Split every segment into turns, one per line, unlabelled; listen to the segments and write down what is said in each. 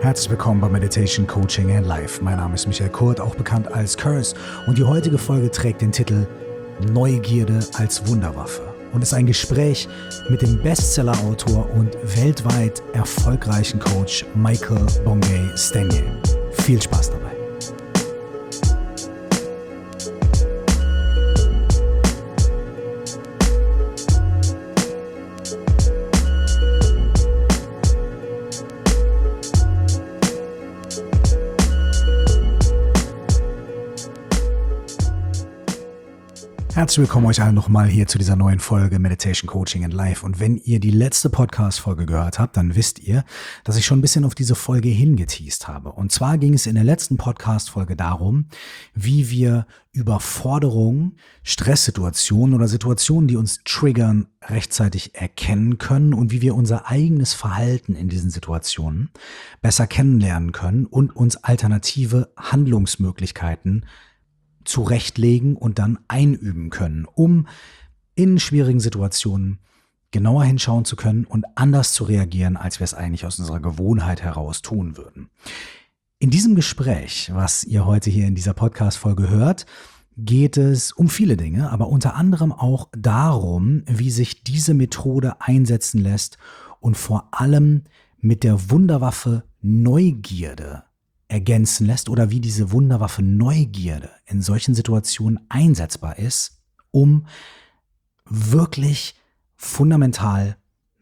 Herzlich willkommen bei Meditation, Coaching and Life. Mein Name ist Michael Kurt, auch bekannt als Curse, und die heutige Folge trägt den Titel Neugierde als Wunderwaffe und ist ein Gespräch mit dem Bestseller-Autor und weltweit erfolgreichen Coach Michael Bungay Stanier. Viel Spaß dabei. Herzlich willkommen euch allen nochmal hier zu dieser neuen Folge Meditation, Coaching and Life. Und wenn ihr die letzte Podcast-Folge gehört habt, dann wisst ihr, dass ich schon ein bisschen auf diese Folge hingeteast habe. Und zwar ging es in der letzten Podcast-Folge darum, wie wir Überforderungen, Stresssituationen oder Situationen, die uns triggern, rechtzeitig erkennen können und wie wir unser eigenes Verhalten in diesen Situationen besser kennenlernen können und uns alternative Handlungsmöglichkeiten zurechtlegen und dann einüben können, um in schwierigen Situationen genauer hinschauen zu können und anders zu reagieren, als wir es eigentlich aus unserer Gewohnheit heraus tun würden. In diesem Gespräch, was ihr heute hier in dieser Podcast-Folge hört, geht es um viele Dinge, aber unter anderem auch darum, wie sich diese Methode einsetzen lässt und vor allem mit der Wunderwaffe Neugierde ergänzen lässt oder wie diese Wunderwaffe Neugierde in solchen Situationen einsetzbar ist, um wirklich fundamental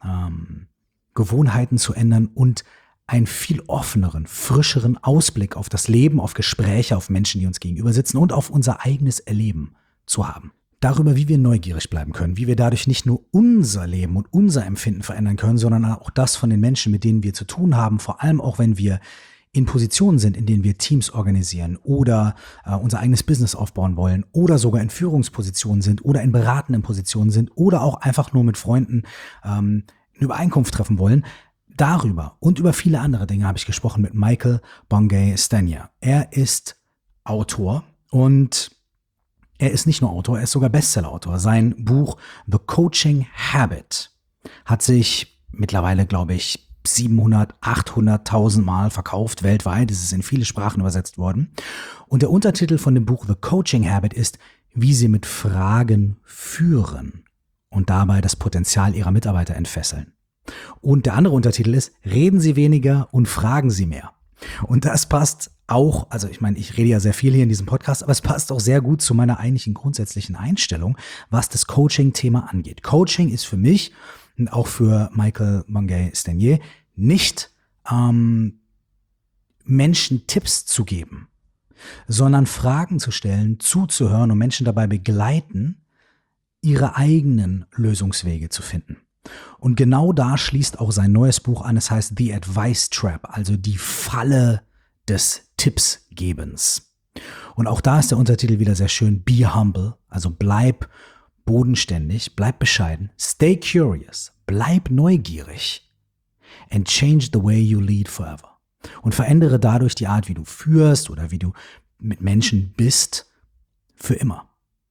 Gewohnheiten zu ändern und einen viel offeneren, frischeren Ausblick auf das Leben, auf Gespräche, auf Menschen, die uns gegenüber sitzen und auf unser eigenes Erleben zu haben. Darüber, wie wir neugierig bleiben können, wie wir dadurch nicht nur unser Leben und unser Empfinden verändern können, sondern auch das von den Menschen, mit denen wir zu tun haben, vor allem auch wenn wir in Positionen sind, in denen wir Teams organisieren oder unser eigenes Business aufbauen wollen oder sogar in Führungspositionen sind oder in beratenden Positionen sind oder auch einfach nur mit Freunden eine Übereinkunft treffen wollen. Darüber und über viele andere Dinge habe ich gesprochen mit Michael Bungay Stanier. Er ist Autor und er ist nicht nur Autor, er ist sogar Bestsellerautor. Sein Buch The Coaching Habit hat sich mittlerweile, glaube ich, 700, 800.000 Mal verkauft weltweit. Es ist in viele Sprachen übersetzt worden. Und der Untertitel von dem Buch The Coaching Habit ist, wie Sie mit Fragen führen und dabei das Potenzial Ihrer Mitarbeiter entfesseln. Und der andere Untertitel ist, reden Sie weniger und fragen Sie mehr. Und das passt auch, also ich meine, ich rede ja sehr viel hier in diesem Podcast, aber es passt auch sehr gut zu meiner eigentlichen grundsätzlichen Einstellung, was das Coaching-Thema angeht. Coaching ist für mich und auch für Michael Bungay Stanier nicht Menschen Tipps zu geben, sondern Fragen zu stellen, zuzuhören und Menschen dabei begleiten, ihre eigenen Lösungswege zu finden. Und genau da schließt auch sein neues Buch an, es heißt The Advice Trap, also die Falle des Tippsgebens. Und auch da ist der Untertitel wieder sehr schön, Be Humble, also bleib bodenständig, bleib bescheiden, stay curious, bleib neugierig and change the way you lead forever. Und verändere dadurch die Art, wie du führst oder wie du mit Menschen bist, für immer.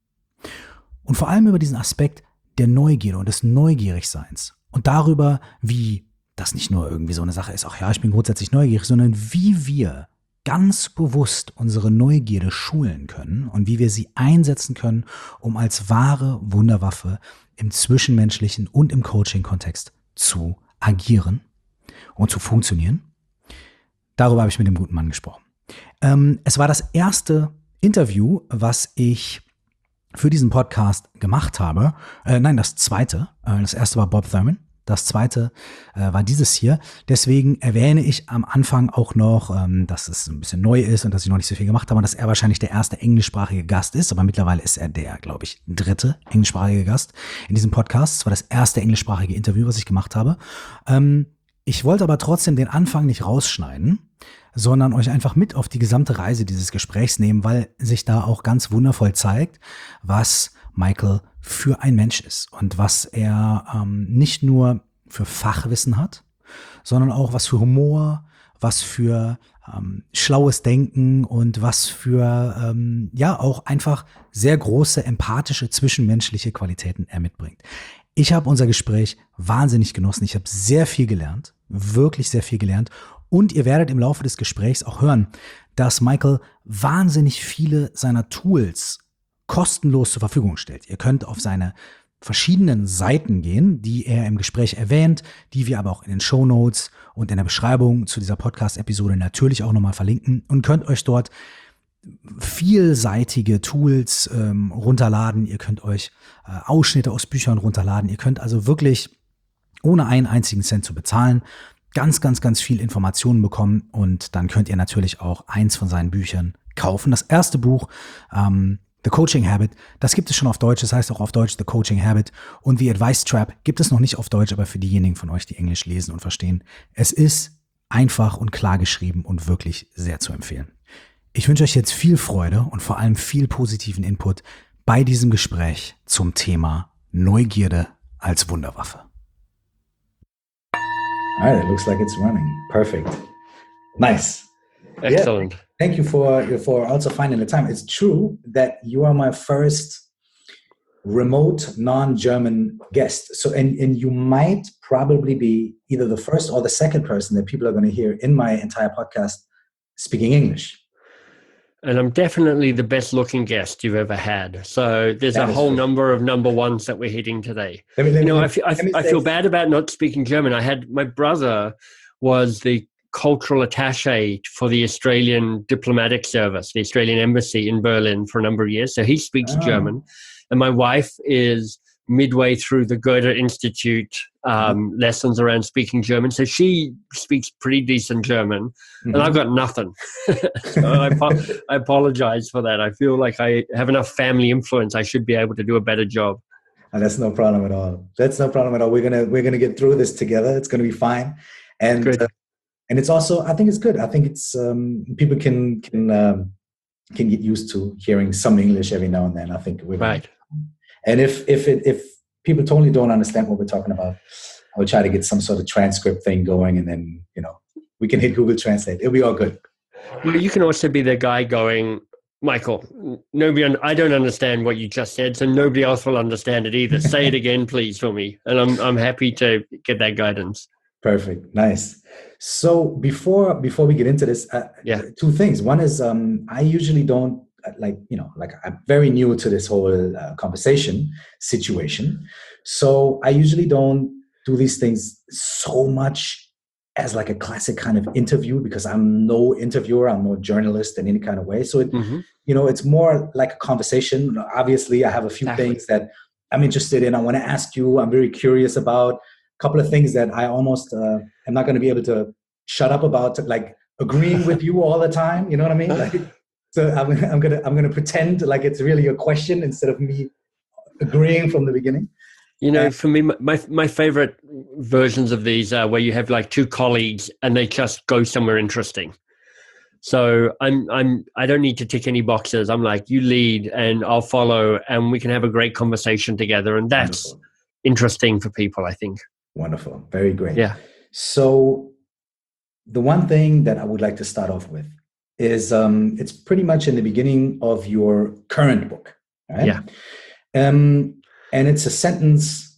Und vor allem über diesen Aspekt der Neugierde und des Neugierigseins und darüber, wie das nicht nur irgendwie so eine Sache ist, ach ja, ich bin grundsätzlich neugierig, sondern wie wir ganz bewusst unsere Neugierde schulen können und wie wir sie einsetzen können, um als wahre Wunderwaffe im zwischenmenschlichen und im Coaching-Kontext zu agieren und zu funktionieren. Darüber habe ich mit dem guten Mann gesprochen. Es war das erste Interview, was ich für diesen Podcast gemacht habe. Das zweite. Das erste war Bob Thurman. Das zweite war dieses hier. Deswegen erwähne ich am Anfang auch noch, dass es ein bisschen neu ist und dass ich noch nicht so viel gemacht habe und dass er wahrscheinlich der erste englischsprachige Gast ist. Aber mittlerweile ist er der, glaube ich, dritte englischsprachige Gast in diesem Podcast. Es war das erste englischsprachige Interview, was ich gemacht habe. Ich wollte aber trotzdem den Anfang nicht rausschneiden, sondern euch einfach mit auf die gesamte Reise dieses Gesprächs nehmen, weil sich da auch ganz wundervoll zeigt, was Michael für ein Mensch ist und was er nicht nur für Fachwissen hat, sondern auch was für Humor, was für schlaues Denken und was für auch einfach sehr große empathische zwischenmenschliche Qualitäten er mitbringt. Ich habe unser Gespräch wahnsinnig genossen. Ich habe sehr viel gelernt, wirklich sehr viel gelernt Und ihr werdet im Laufe des Gesprächs auch hören, dass Michael wahnsinnig viele seiner Tools kostenlos zur Verfügung stellt. Ihr könnt auf seine verschiedenen Seiten gehen, die er im Gespräch erwähnt, die wir aber auch in den Shownotes und in der Beschreibung zu dieser Podcast-Episode natürlich auch nochmal verlinken und könnt euch dort vielseitige Tools runterladen. Ihr könnt euch Ausschnitte aus Büchern runterladen. Ihr könnt also wirklich ohne einen einzigen Cent zu bezahlen ganz, ganz, ganz viel Informationen bekommen und dann könnt ihr natürlich auch eins von seinen Büchern kaufen. Das erste Buch, The Coaching Habit, das gibt es schon auf Deutsch, das heißt auch auf Deutsch The Coaching Habit, und The Advice Trap gibt es noch nicht auf Deutsch, aber für diejenigen von euch, die Englisch lesen und verstehen, es ist einfach und klar geschrieben und wirklich sehr zu empfehlen. Ich wünsche euch jetzt viel Freude und vor allem viel positiven Input bei diesem Gespräch zum Thema Neugierde als Wunderwaffe.
All right, it looks like it's running. Perfect. Nice.
Excellent.
Yeah. Thank you for also finding the time. It's true that you are my first remote non-German guest. So, and you might probably be either the first or the second person that people are going to hear in my entire podcast speaking English.
And I'm definitely the best looking guest you've ever had. So there's a whole number of number ones that we're hitting today. I feel bad about not speaking German. My brother was the cultural attaché for the Australian diplomatic service, the Australian embassy in Berlin for a number of years. So he speaks German. And my wife is midway through the Goethe Institute lessons around speaking German. So she speaks pretty decent German, and I've got nothing. So I apologize for that. I feel like I have enough family influence. I should be able to do a better job.
And that's no problem at all. We're gonna get through this together. It's gonna be fine. And it's also, I think it's good. I think it's people can get used to hearing some English every now and then. I think we're
right.
And if people totally don't understand what we're talking about, I will try to get some sort of transcript thing going, and then we can hit Google Translate. It'll be all good.
Well, you can also be the guy going, Michael, I don't understand what you just said, so nobody else will understand it either. Say it again, please, for me, and I'm happy to get that guidance.
Perfect, nice. So before we get into this, two things. One is I usually don't. I'm very new to this whole conversation situation. So I usually don't do these things so much as like a classic kind of interview, because I'm no interviewer, I'm no journalist in any kind of way. So it's more like a conversation. Obviously, I have a few things that I'm interested in. I want to ask you. I'm very curious about a couple of things that I almost am not going to be able to shut up about, like agreeing with you all the time. You know what I mean? Like, so I'm gonna pretend like it's really a question instead of me agreeing from the beginning.
For me, my favorite versions of these are where you have like two colleagues and they just go somewhere interesting. So I don't need to tick any boxes. I'm like, you lead and I'll follow, and we can have a great conversation together, and that's interesting for people, I think.
Wonderful, very great.
Yeah.
So the one thing that I would like to start off with is it's pretty much in the beginning of your current book, right?
Yeah.
And it's a sentence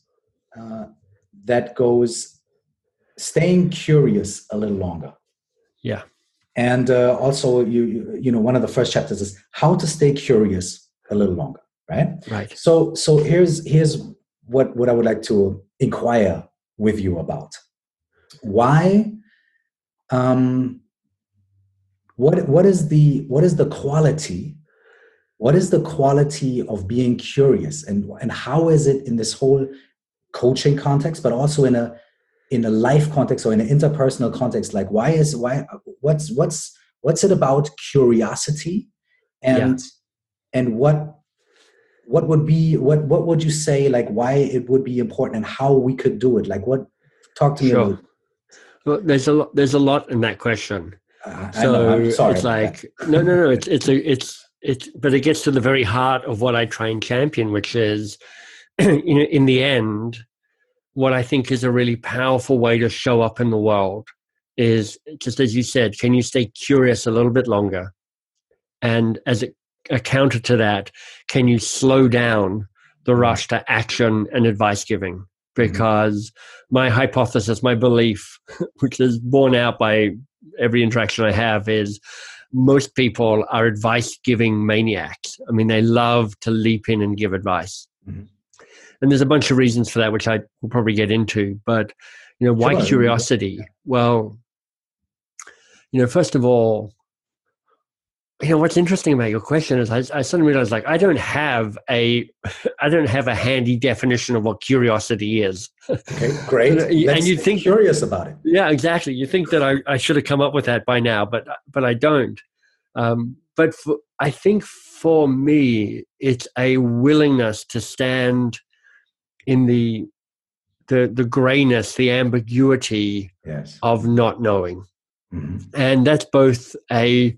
that goes, staying curious a little longer.
Yeah.
And also, you know, one of the first chapters is how to stay curious a little longer, right?
Right.
So here's what I would like to inquire with you about. Why? What is the quality? What is the quality of being curious, and how is it in this whole coaching context, but also in a life context or in an interpersonal context? Like, what's it about curiosity, and what would you say, like, why it would be important and how we could do it? Like, talk to me about.
Well, there's a lot in that question.
I'm sorry.
It's like no. It's but it gets to the very heart of what I try and champion, which is, in the end, what I think is a really powerful way to show up in the world is, just as you said, can you stay curious a little bit longer? And as a counter to that, can you slow down the rush to action and advice giving? Because my hypothesis, my belief, which is borne out by every interaction I have is most people are advice-giving maniacs. I mean, they love to leap in and give advice. Mm-hmm. And there's a bunch of reasons for that, which I will probably get into. But, why curiosity? Well, first of all, what's interesting about your question is I suddenly realized, I don't have a handy definition of what curiosity is.
Okay, great.
And you think
curious about it.
Yeah, exactly. You think that I should have come up with that by now, but I don't. But I think for me, it's a willingness to stand in the grayness, the ambiguity of not knowing, and that's both a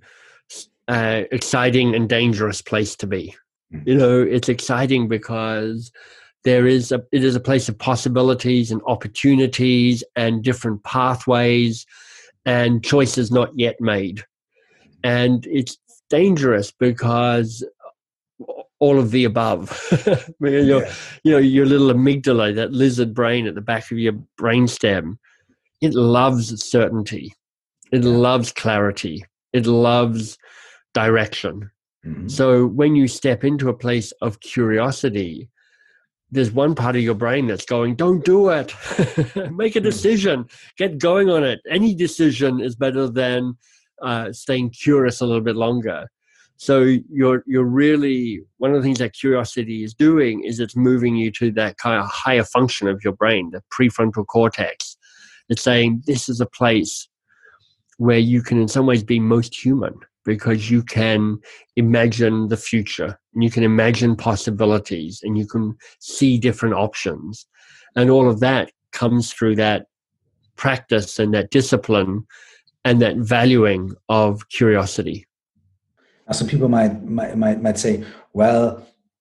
exciting and dangerous place to be. It's exciting because it is a place of possibilities and opportunities and different pathways and choices not yet made. And it's dangerous because all of the above. Your little amygdala, that lizard brain at the back of your brainstem, it loves certainty. It loves clarity. It loves direction. Mm-hmm. So when you step into a place of curiosity, there's one part of your brain that's going, don't do it. Make a decision. Get going on it. Any decision is better than staying curious a little bit longer. So you're really, one of the things that curiosity is doing is it's moving you to that kind of higher function of your brain, the prefrontal cortex. It's saying this is a place where you can in some ways be most human, because you can imagine the future and you can imagine possibilities and you can see different options. And all of that comes through that practice and that discipline and that valuing of curiosity.
Some people might say, well,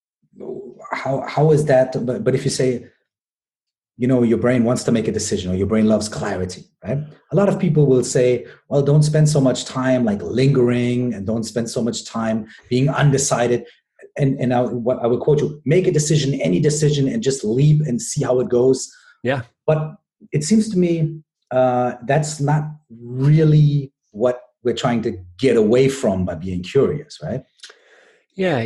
how is that? But if you say, your brain wants to make a decision, or your brain loves clarity, right? A lot of people will say, well, don't spend so much time lingering, and don't spend so much time being undecided. And I would quote you, make a decision, any decision, and just leap and see how it goes.
Yeah.
But it seems to me that's not really what we're trying to get away from by being curious, right?
Yeah,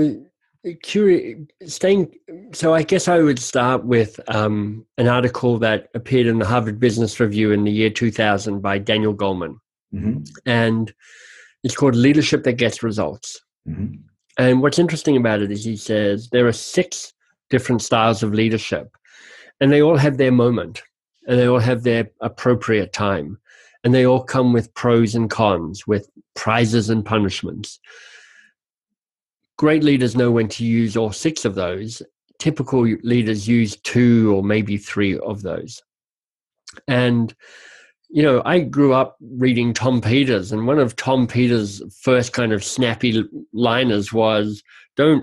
so I guess I would start with an article that appeared in the Harvard Business Review in the year 2000 by Daniel Goleman. Mm-hmm. And it's called Leadership That Gets Results. Mm-hmm. And what's interesting about it is he says there are 6 different styles of leadership, and they all have their moment, and they all have their appropriate time, and they all come with pros and cons, with prizes and punishments. Great leaders know when to use all 6 of those. Typical leaders use 2 or maybe 3 of those. And, I grew up reading Tom Peters, and one of Tom Peters' first kind of snappy liners was, don't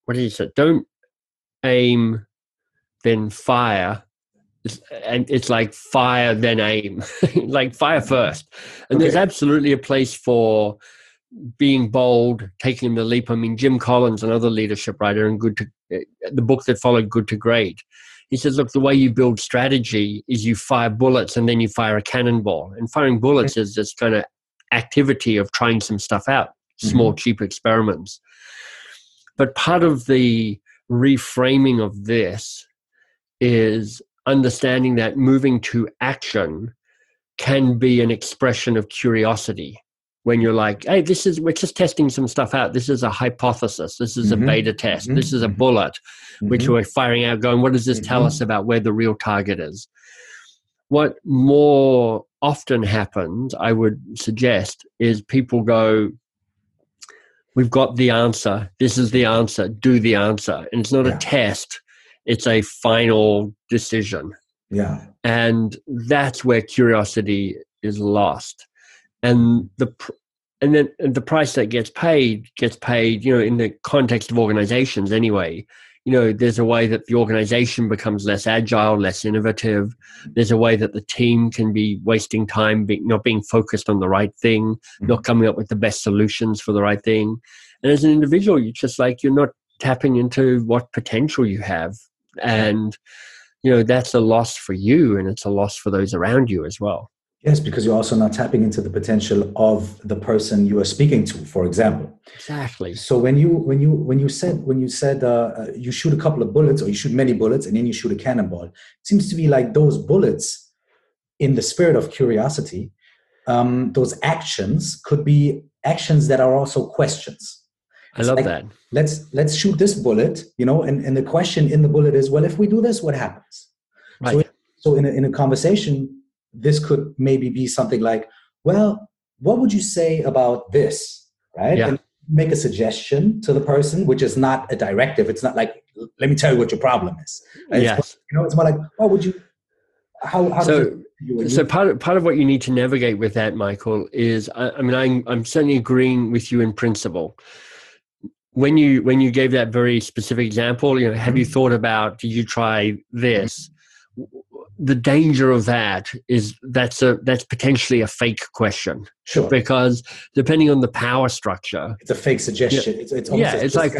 aim, then fire. And it's like fire, then aim, like fire first. And There's absolutely a place for being bold, taking the leap. I mean, Jim Collins, another leadership writer, and the book that followed Good to Great, he says, look, the way you build strategy is you fire bullets and then you fire a cannonball. And firing bullets is this kind of activity of trying some stuff out, small, cheap experiments. But part of the reframing of this is understanding that moving to action can be an expression of curiosity. When you're like, hey, we're just testing some stuff out. This is a hypothesis. This is a beta test. This is a bullet, which we're firing out going, what does this tell us about where the real target is? What more often happens, I would suggest, is people go, we've got the answer. This is the answer. Do the answer. And it's not a test. It's a final decision.
Yeah.
And that's where curiosity is lost. And the price that gets paid, in the context of organizations anyway. There's a way that the organization becomes less agile, less innovative. There's a way that the team can be wasting time, not being focused on the right thing, not coming up with the best solutions for the right thing. And as an individual, you're not tapping into what potential you have. And, that's a loss for you, and it's a loss for those around you as well.
Yes, because you're also not tapping into the potential of the person you are speaking to, for example.
Exactly.
So when you said you shoot a couple of bullets, or you shoot many bullets and then you shoot a cannonball, it seems to be like those bullets, in the spirit of curiosity, those actions could be actions that are also questions.
I love that.
Let's shoot this bullet, and the question in the bullet is, well, if we do this, what happens?
Right.
So in a conversation, this could maybe be something like, well, what would you say about this? Right?
Yeah.
And make a suggestion to the person, which is not a directive. It's not like, let me tell you what your problem is. Right?
Yes.
It's more like, what would you, how
So part of what you need to navigate with that, Michael, is, I'm certainly agreeing with you in principle. When you gave that very specific example, have you thought about, did you try this? The danger of that is that's potentially a fake question.
Sure.
Because depending on the power structure,
it's a fake suggestion. It's almost
it's like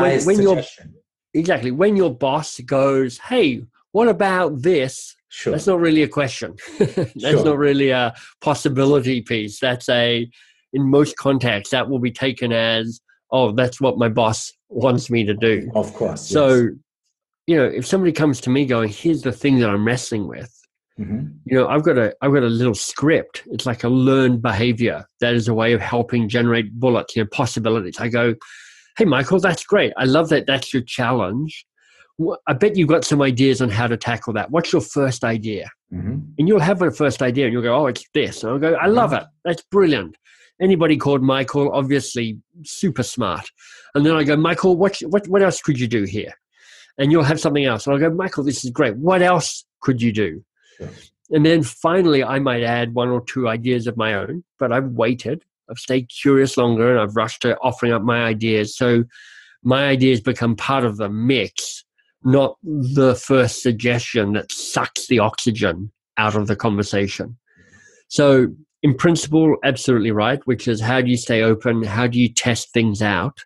when your boss goes, hey, what about this?
Sure.
That's not really a question. That's not really a possibility piece. In most contexts, that will be taken as, oh, that's what my boss wants me to do.
Of course.
So, if somebody comes to me going, here's the thing that I'm wrestling with, I've got a little script. It's like a learned behavior. That is a way of helping generate bullets, possibilities. I go, hey, Michael, that's great. I love that. That's your challenge. I bet you've got some ideas on how to tackle that. What's your first idea? And you'll have a first idea and you'll go, oh, it's this. And I'll go, I love it. That's brilliant. Anybody called Michael, obviously super smart. And then I go, Michael, what else could you do here? And you'll have something else. And I'll go, Michael, this is great. What else could you do?
Sure.
And then finally, I might add one or two ideas of my own, but I've waited. I've stayed curious longer and I've rushed to offering up my ideas. So my ideas become part of the mix, not the first suggestion that sucks the oxygen out of the conversation. So in principle, absolutely right, which is, how do you stay open? How do you test things out?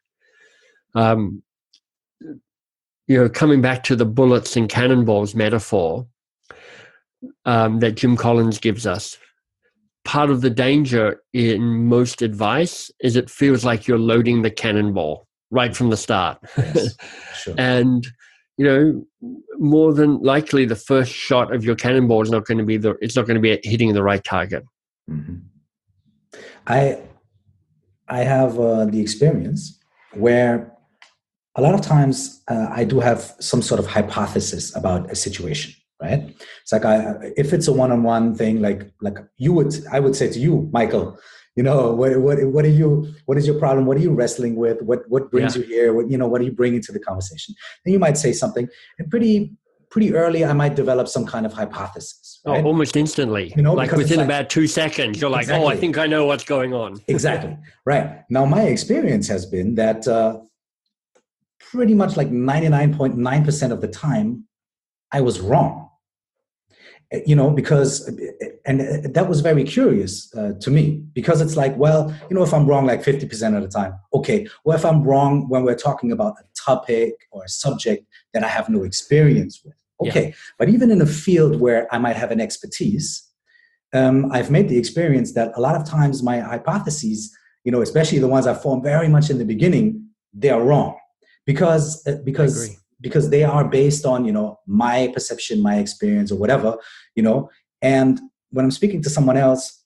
Coming back to the bullets and cannonballs metaphor that Jim Collins gives us, part of the danger in most advice is it feels like you're loading the cannonball right from the start.
Yes, sure.
And more than likely, the first shot of your cannonball is not going to be hitting the right target.
Mm-hmm. I have the experience where a lot of times I do have some sort of hypothesis about a situation, right? It's like if it's a one-on-one thing, like I would say to you, Michael, what is your problem? What are you wrestling with? What brings you here? What are you bringing to the conversation? And you might say something, and pretty early, I might develop some kind of hypothesis. Right?
Oh, almost instantly. Like within about 2 seconds, you're like, exactly. Oh, I think I know what's going on.
Exactly. Right. Now, my experience has been that pretty much like 99.9% of the time, I was wrong. Because, and that was very curious to me, because it's like, well, if I'm wrong like 50% of the time, okay. Well, if I'm wrong when we're talking about a topic or a subject that I have no experience with, okay. Yeah. But even in a field where I might have an expertise, I've made the experience that a lot of times my hypotheses, especially the ones I formed very much in the beginning, they are wrong because they are based on, my perception, my experience, or whatever, and when I'm speaking to someone else,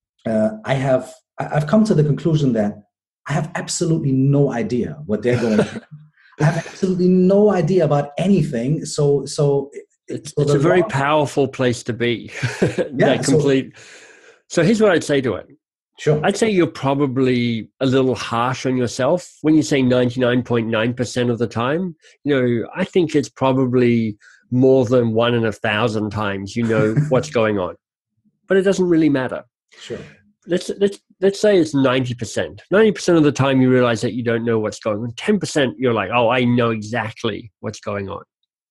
I've come to the conclusion that I have absolutely no idea what they're going through. I have absolutely no idea about anything. So
it's a very powerful place to be.
Yeah.
So here's what I'd say to it.
Sure.
I'd say you're probably a little harsh on yourself when you say 99.9% of the time. I think it's probably more than 1 in 1,000 times what's going on, but it doesn't really matter.
Sure.
Let's say it's 90%. 90% of the time you realize that you don't know what's going on. 10% you're like, oh, I know exactly what's going on.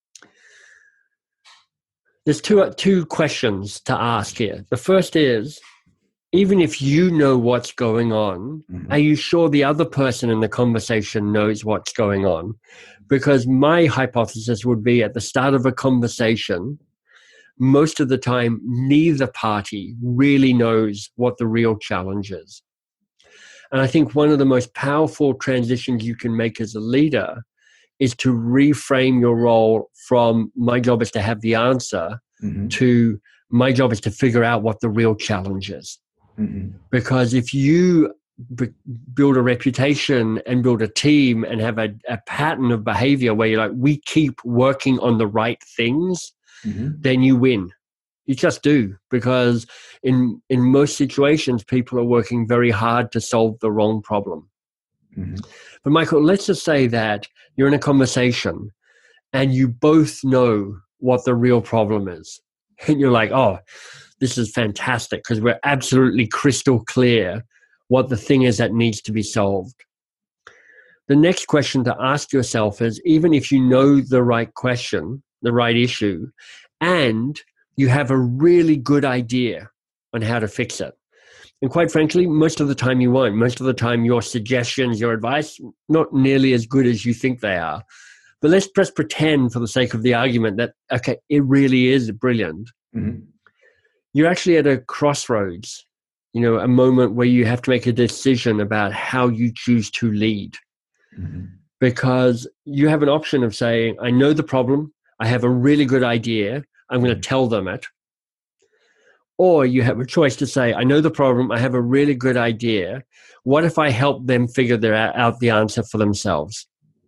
There's two questions to ask here. The first is, even if you know what's going on, are you sure the other person in the conversation knows what's going on? Because my hypothesis would be, at the start of a conversation, most of the time, neither party really knows what the real challenge is. And I think one of the most powerful transitions you can make as a leader is to reframe your role from my job is to have the answer to my job is to figure out what the real challenge is. Because if you build a reputation and build a team and have a pattern of behavior where you're like, we keep working on the right things, then you win. You just do, because in most situations, people are working very hard to solve the wrong problem. But Michael, let's just say that you're in a conversation and you both know what the real problem is. And you're like, oh, this is fantastic because we're absolutely crystal clear what the thing is that needs to be solved. The next question to ask yourself is, even if you know the right question, the right issue, and you have a really good idea on how to fix it. And quite frankly, most of the time you won't. Most of the time your suggestions, your advice, not nearly as good as you think they are. But let's just pretend for the sake of the argument that, okay, it really is brilliant. You're actually at a crossroads, a moment where you have to make a decision about how you choose to lead. Because you have an option of saying, I know the problem, I have a really good idea, I'm going to tell them it. Or you have a choice to say, I know the problem, I have a really good idea. What if I help them figure out the answer for themselves?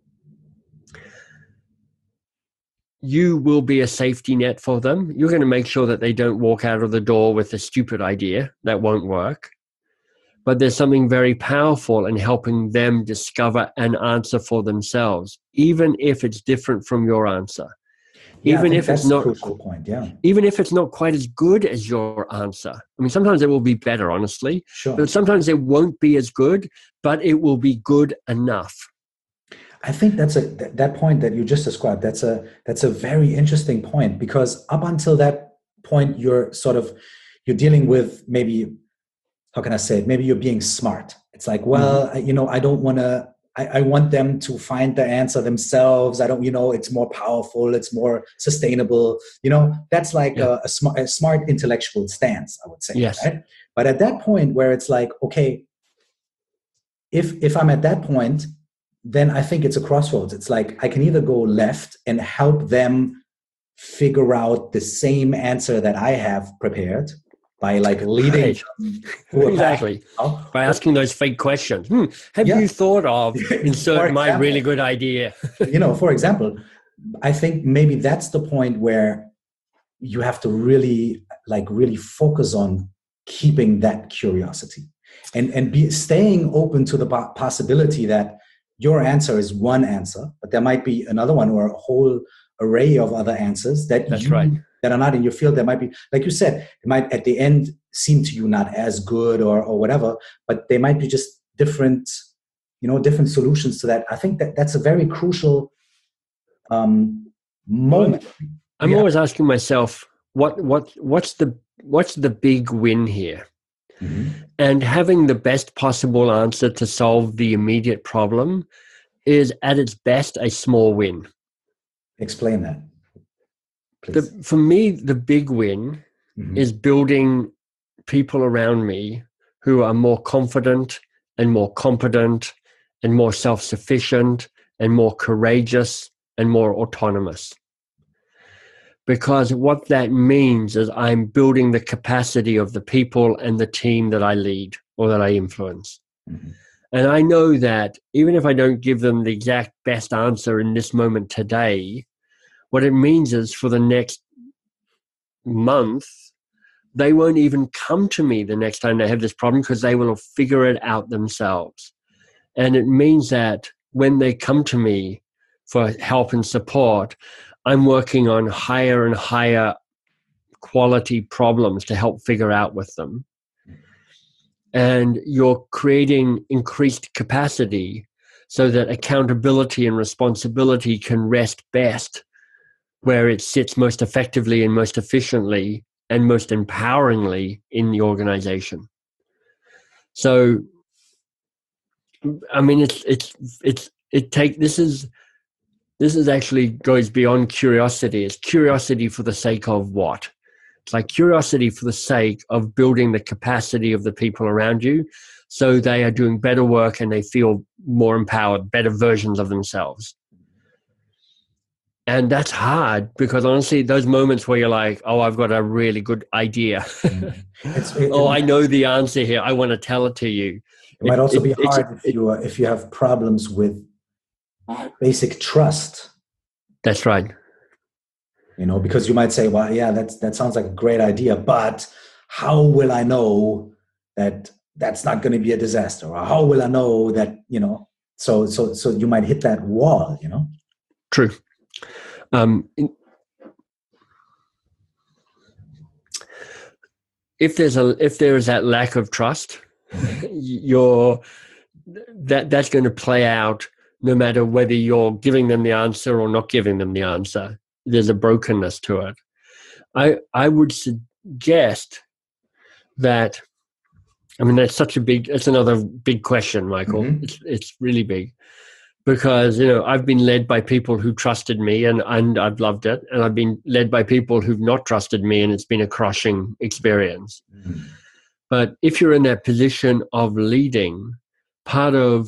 You will be a safety net for them. You're going to make sure that they don't walk out of the door with a stupid idea that won't work. But there's something very powerful in helping them discover an answer for themselves, even if it's different from your answer.
Yeah, even if it's not a crucial point,
even if it's not quite as good as your answer. I mean, sometimes it will be better, honestly.
Sure.
But sometimes it won't be as good, but it will be good enough.
I think that point that you just described, that's a very interesting point, because up until that point, you're dealing with, maybe, how can I say it? Maybe you're being smart. It's like, well, I don't want to, I want them to find the answer themselves. I don't, it's more powerful, it's more sustainable. That's like a smart intellectual stance, I would say.
Yes.
Right? But at that point where it's like, okay, if I'm at that point, then I think it's a crossroads. It's like I can either go left and help them figure out the same answer that I have prepared by like leading
exactly by asking those fake questions. Have you thought of insert my really good idea?
For example, I think maybe that's the point where you have to really focus on keeping that curiosity and be staying open to the possibility that your answer is one answer, but there might be another one or a whole array of other answers that are not in your field. That might be, like you said, it might at the end seem to you not as good or whatever, but they might be just different, different solutions to that. I think that's a very crucial moment.
I'm always asking myself, what's the big win here? And having the best possible answer to solve the immediate problem is at its best a small win.
Explain that, please.
For me, the big win is building people around me who are more confident and more competent and more self-sufficient and more courageous and more autonomous. Because what that means is I'm building the capacity of the people and the team that I lead or that I influence. And I know that even if I don't give them the exact best answer in this moment today, what it means is for the next month, they won't even come to me the next time they have this problem because they will figure it out themselves. And it means that when they come to me for help and support, I'm working on higher and higher quality problems to help figure out with them. And you're creating increased capacity so that accountability and responsibility can rest best where it sits most effectively and most efficiently and most empoweringly in the organization. So, I mean, this is actually goes beyond curiosity. It's curiosity for the sake of what? It's like curiosity for the sake of building the capacity of the people around you so they are doing better work and they feel more empowered, better versions of themselves. And that's hard because honestly, those moments where you're like, oh, I've got a really good idea. I know the answer here. I want to tell it to you.
It might also be hard if you have problems with basic trust.
That's right.
Because you might say, well, yeah, that sounds like a great idea, but how will I know that that's not going to be a disaster? Or how will I know that, so you might hit that wall,
True. If there is that lack of trust, that's going to play out no matter whether you're giving them the answer or not giving them the answer. There's a brokenness to it. I would suggest that, it's another big question, Michael. Mm-hmm. It's really big because, I've been led by people who trusted me and I've loved it. And I've been led by people who've not trusted me and it's been a crushing experience. Mm-hmm. But if you're in that position of leading, part of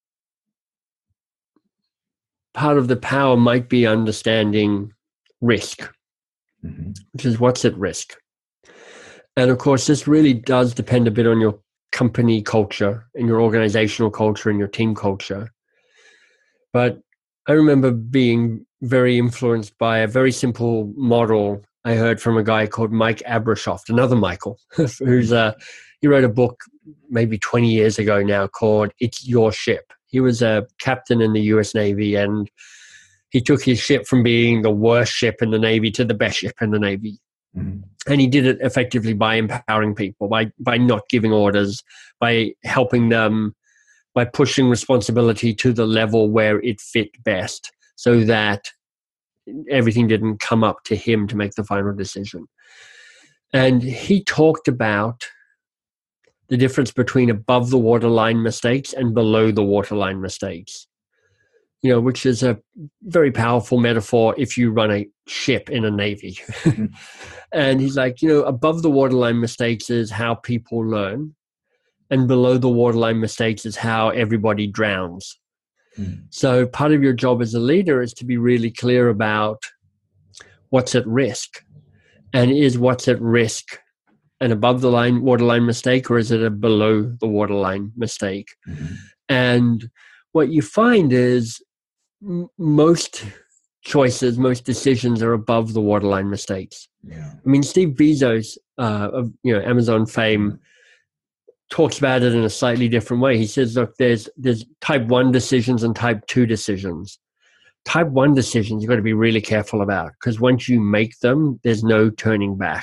the power might be understanding risk, mm-hmm. which is what's at risk. And of course, this really does depend a bit on your company culture and your organizational culture and your team culture. But I remember being very influenced by a very simple model I heard from a guy called Mike Abrashoft, another Michael, he wrote a book maybe 20 years ago now called It's Your Ship. He was a captain in the US Navy, and he took his ship from being the worst ship in the Navy to the best ship in the Navy. Mm-hmm. And he did it effectively by empowering people, by not giving orders, by helping them, by pushing responsibility to the level where it fit best so that everything didn't come up to him to make the final decision. And he talked about the difference between above the waterline mistakes and below the waterline mistakes, which is a very powerful metaphor if you run a ship in a navy. Mm-hmm. And he's like, above the waterline mistakes is how people learn, and below the waterline mistakes is how everybody drowns. Mm. So part of your job as a leader is to be really clear about what's at risk, and is what's at risk an above the waterline mistake, or is it a below the waterline mistake? Mm-hmm. And what you find is most choices, most decisions are above the waterline mistakes. Yeah. Steve Bezos of Amazon fame talks about it in a slightly different way. He says, look, there's type 1 decisions and type 2 decisions. Type 1 decisions you've got to be really careful about, because once you make them, there's no turning back.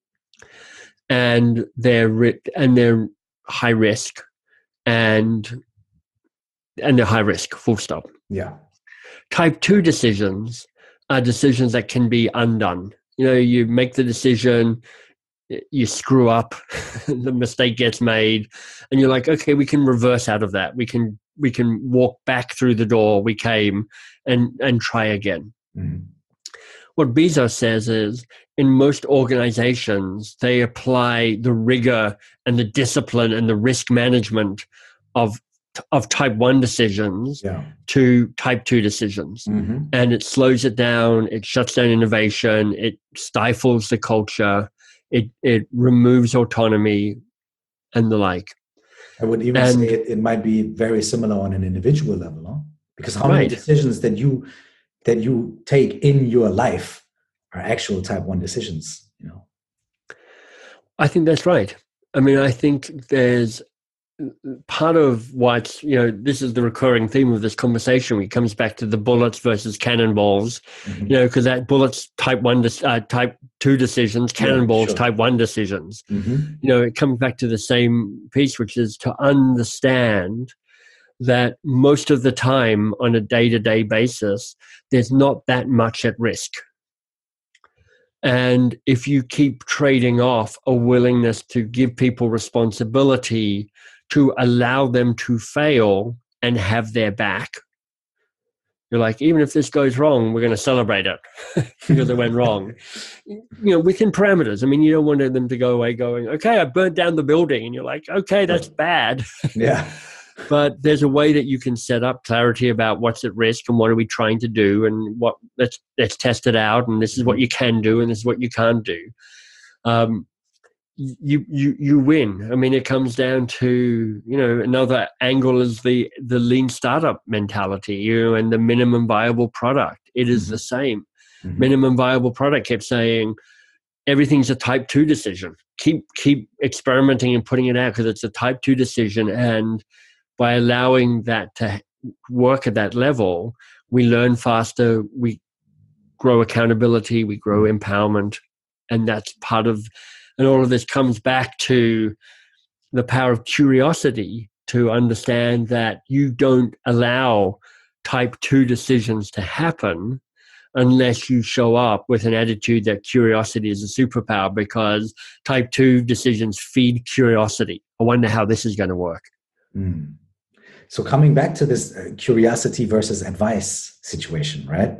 And they're high risk, and they're high risk, full stop.
Yeah.
Type 2 decisions are decisions that can be undone. You make the decision, you screw up, the mistake gets made, and you're like, okay, we can reverse out of that. We can walk back through the door we came and try again. Mm-hmm. What Bezos says is, in most organizations, they apply the rigor and the discipline and the risk management of type 1 decisions to type 2 decisions. Mm-hmm. And it slows it down, it shuts down innovation, it stifles the culture, it removes autonomy and the like.
I would even say it might be very similar on an individual level, no? Because how many decisions that you take in your life are actual type 1 decisions,
I think that's right. I think there's part of what, this is the recurring theme of this conversation. It comes back to the bullets versus cannonballs, mm-hmm. Because that bullets type 2 decisions, cannonballs type 1 decisions. Mm-hmm. It comes back to the same piece, which is to understand that most of the time on a day-to-day basis, there's not that much at risk. And if you keep trading off a willingness to give people responsibility, to allow them to fail and have their back, You're like, even if this goes wrong, we're going to celebrate it because it went wrong. Within parameters. I mean, you don't want them to go away going, okay, I burnt down the building. And you're like, okay, that's bad.
Yeah.
But there's a way that you can set up clarity about what's at risk and what are we trying to do, and let's test it out, and this is what you can do and this is what you can't do. You win. I mean, it comes down to, another angle is the lean startup mentality, and the minimum viable product. It is the same. Minimum viable product kept saying everything's a type 2 decision. Keep experimenting and putting it out because it's a type 2 decision. And by allowing that to work at that level, we learn faster, we grow accountability, we grow empowerment. And that's part of, and all of this comes back to the power of curiosity to understand that you don't allow type 2 decisions to happen unless you show up with an attitude that curiosity is a superpower, because type 2 decisions feed curiosity. I wonder how this is going to work.
So coming back to this curiosity versus advice situation, right?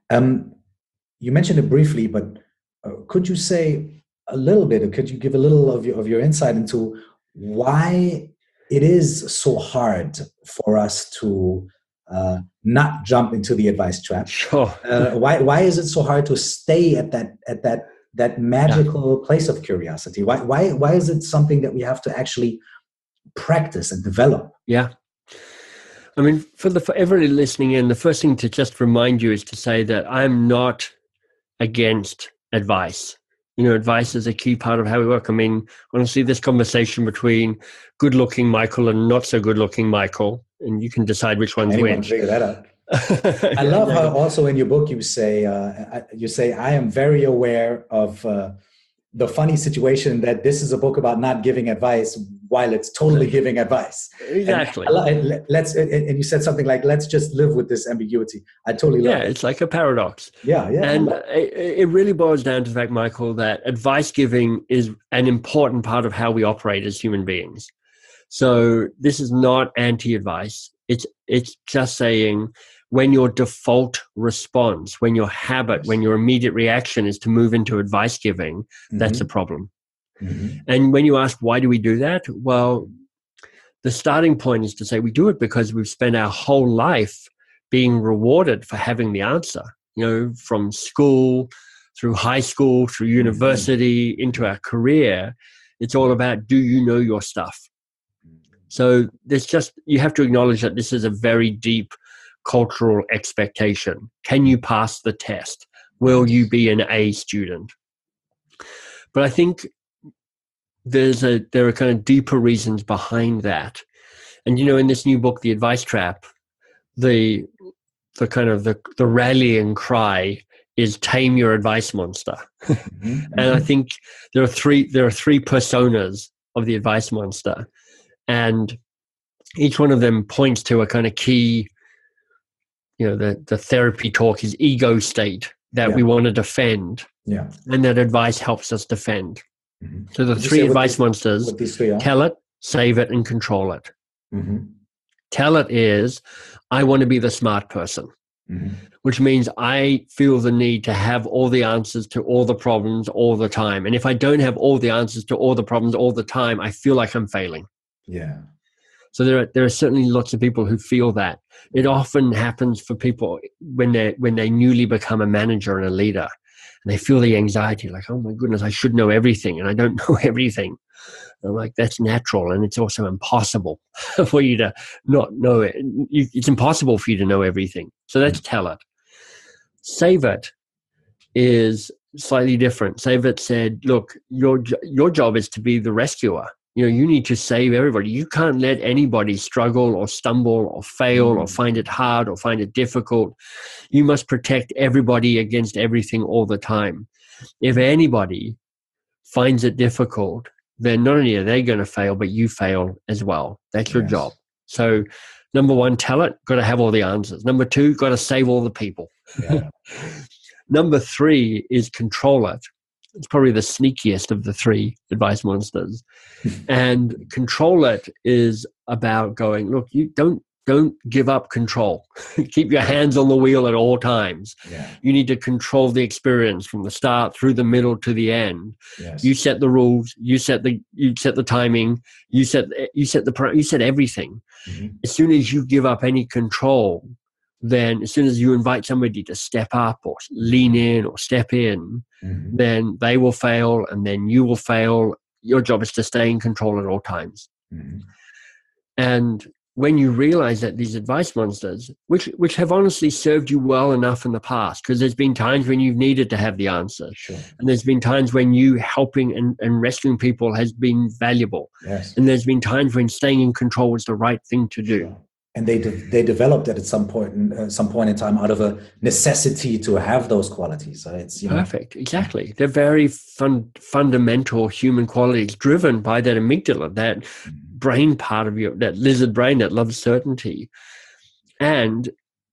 You mentioned it briefly, but could you say a little bit, or could you give a little of your insight into why it is so hard for us to not jump into the advice trap?
Sure.
Why is it so hard to stay at that magical place of curiosity? Why is it something that we have to actually practice and develop?
Yeah. I mean, for everybody listening in, the first thing to just remind you is to say that I'm not against advice. Advice is a key part of how we work. I mean, honestly, this conversation between good-looking Michael and not so good-looking Michael, and you can decide which one's
Anyone
which.
Figure that out. I love how also in your book you say I am very aware of the funny situation that this is a book about not giving advice while it's totally giving advice.
Exactly.
And you said something like, let's just live with this ambiguity. I totally love it.
Yeah, it's like a paradox.
Yeah.
And it really boils down to the fact, Michael, that advice giving is an important part of how we operate as human beings. So this is not anti-advice. It's just saying, when your default response, when your habit, when your immediate reaction is to move into advice giving, that's a problem. And when you ask, why do we do that? Well, the starting point is to say we do it because we've spent our whole life being rewarded for having the answer, from school, through high school, through university, into our career. It's all about, do you know your stuff? So you have to acknowledge that this is a very deep cultural expectation. Can you pass the test? Will you be an A student? But I think there are kind of deeper reasons behind that. And in this new book, The Advice Trap, the rallying cry is tame your advice monster. And I think there are three personas of the advice monster, and each one of them points to a kind of key. The therapy talk is ego state that we want to defend, and that advice helps us defend. So the three advice monsters: tell it, save it, and control it. Tell it is, I want to be the smart person, which means I feel the need to have all the answers to all the problems all the time. And if I don't have all the answers to all the problems all the time, I feel like I'm failing.
Yeah.
So there are certainly lots of people who feel that. It often happens for people when they newly become a manager and a leader, and they feel the anxiety, like, oh my goodness, I should know everything, and I don't know everything. I'm like, that's natural, and it's also impossible for you to not know it. It's impossible for you to know everything. So that's tell it. Save it is slightly different. Save it said, look, your job is to be the rescuer. You need to save everybody. You can't let anybody struggle or stumble or fail or find it hard or find it difficult. You must protect everybody against everything all the time. If anybody finds it difficult, then not only are they going to fail, but you fail as well. That's your job. So number one, tell it, got to have all the answers. Number two, got to save all the people. Yeah. Number three is control it. It's probably the sneakiest of the three advice monsters. And control it is about going, look, you don't don't give up control. Keep your hands on the wheel at all times.
Yeah.
You need to control the experience from the start through the middle to the end.
Yes.
You set the rules. You set the timing. You set everything.
Mm-hmm.
As soon as you give up any control, then as soon as you invite somebody to step up or lean in or step in,
mm-hmm.
then they will fail, and then you will fail. Your job is to stay in control at all times.
Mm-hmm.
And when you realize that these advice monsters, which have honestly served you well enough in the past, because there's been times when you've needed to have the answer.
Sure.
And there's been times when you helping and rescuing people has been valuable.
Yes.
And there's been times when staying in control was the right thing to do.
Sure. And they developed it at some point in time out of a necessity to have those qualities. So it's
perfect. Exactly. They're very fundamental human qualities driven by that amygdala, that brain part of you, that lizard brain that loves certainty. And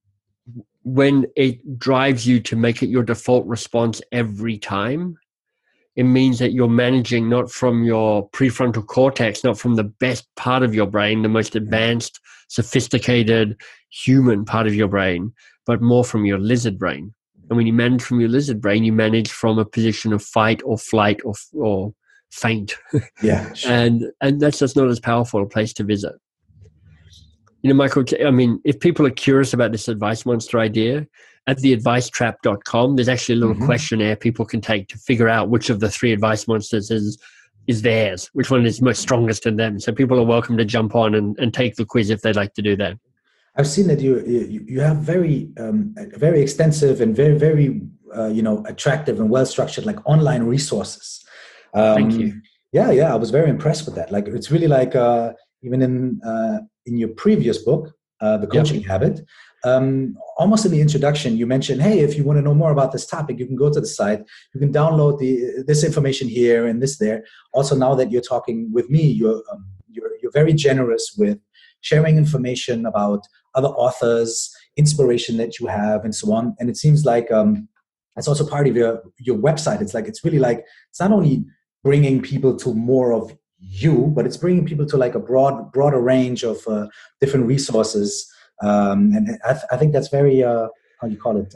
when it drives you to make it your default response every time, it means that you're managing not from your prefrontal cortex, not from the best part of your brain, the most advanced, sophisticated human part of your brain, but more from your lizard brain. And when you manage from your lizard brain, you manage from a position of fight or flight or faint.
Yeah. Sure.
And that's just not as powerful a place to visit. You know, Michael, I mean, if people are curious about this advice monster idea, at theadvicetrap.com, there's actually a little
mm-hmm.
questionnaire people can take to figure out which of the 3 advice monsters is theirs, which one is most strongest in them. So people are welcome to jump on and take the quiz if they'd like to do that.
I've seen that you have very extensive and very, very attractive and well-structured like online resources.
Thank you.
Yeah, I was very impressed with that. Like it's really like even in your previous book, The Coaching Habit, almost in the introduction, you mentioned, hey, if you want to know more about this topic, you can go to the site. You can download this information here and this there. Also, now that you're talking with me, you're very generous with sharing information about other authors, inspiration that you have, and so on. And it seems like it's also part of your website. It's really like it's not only bringing people to more of you, but it's bringing people to like a broader range of different resources. And I think that's very, how do you call it?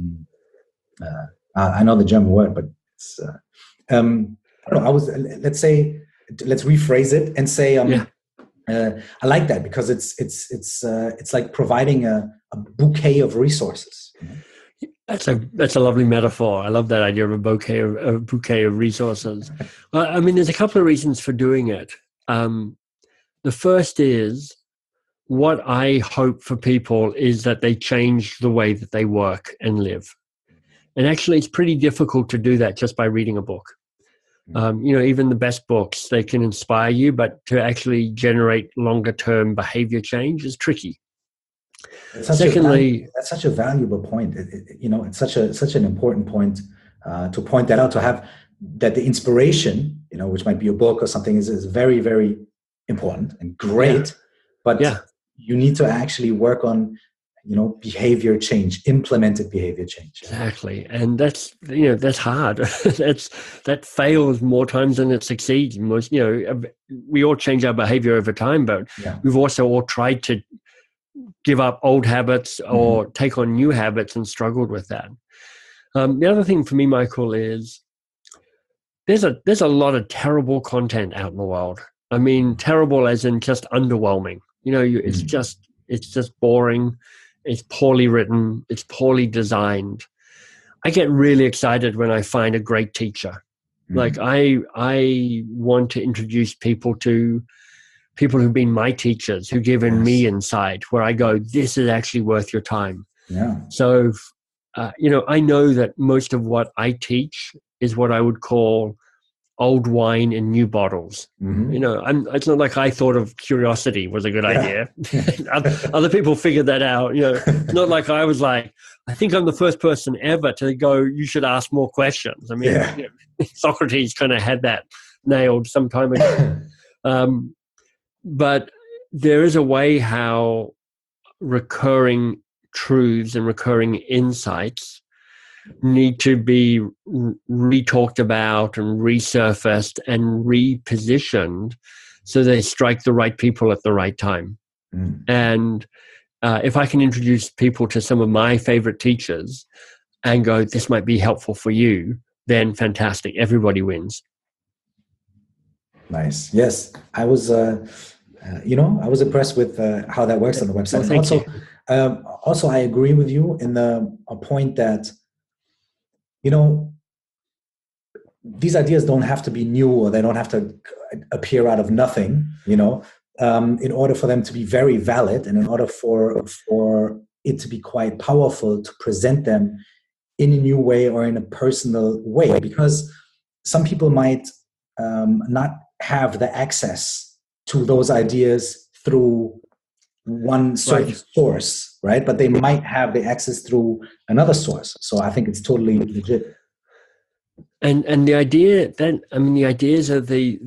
I know the German word, but it's, I don't know. Let's rephrase it and say, I like that because it's like providing a bouquet of resources.
That's a lovely metaphor. I love that idea of a bouquet of resources. Well, I mean, there's a couple of reasons for doing it. The first is, what I hope for people is that they change the way that they work and live. And actually, it's pretty difficult to do that just by reading a book. Even the best books, they can inspire you, but to actually generate longer-term behavior change is tricky.
Secondly, that's such a valuable point. It's such an important point to point that out, to have that the inspiration, which might be a book or something, is very, very important and great. But you need to actually work on, behavior change, implemented behavior change.
Exactly. And that's hard. that fails more times than it succeeds. Most, we all change our behavior over time, but we've also all tried to give up old habits or take on new habits and struggled with that. The other thing for me, Michael, is there's a lot of terrible content out in the world. I mean, terrible as in just underwhelming. It's just boring. It's poorly written. It's poorly designed. I get really excited when I find a great teacher. Like I want to introduce people to people who've been my teachers, who've given me insight where I go, this is actually worth your time.
Yeah.
So, I know that most of what I teach is what I would call old wine in new bottles. It's not like I thought of curiosity was a good idea. Other people figured that out. It's not like I was like, I think I'm the first person ever to go, you should ask more questions. I mean, Socrates kind of had that nailed some time ago. But there is a way how recurring truths and recurring insights need to be re-talked about and resurfaced and repositioned so they strike the right people at the right time. And if I can introduce people to some of my favorite teachers and go, this might be helpful for you, then fantastic. Everybody wins.
Nice. Yes. I was, I was impressed with how that works on the website.
Well,
also, I agree with you in a point that, these ideas don't have to be new, or they don't have to appear out of nothing, in order for them to be very valid, and in order for it to be quite powerful to present them in a new way or in a personal way, because some people might not have the access to those ideas through one certain source, right? But they might have the access through another source. So I think it's totally legit.
And the idea then, the ideas of the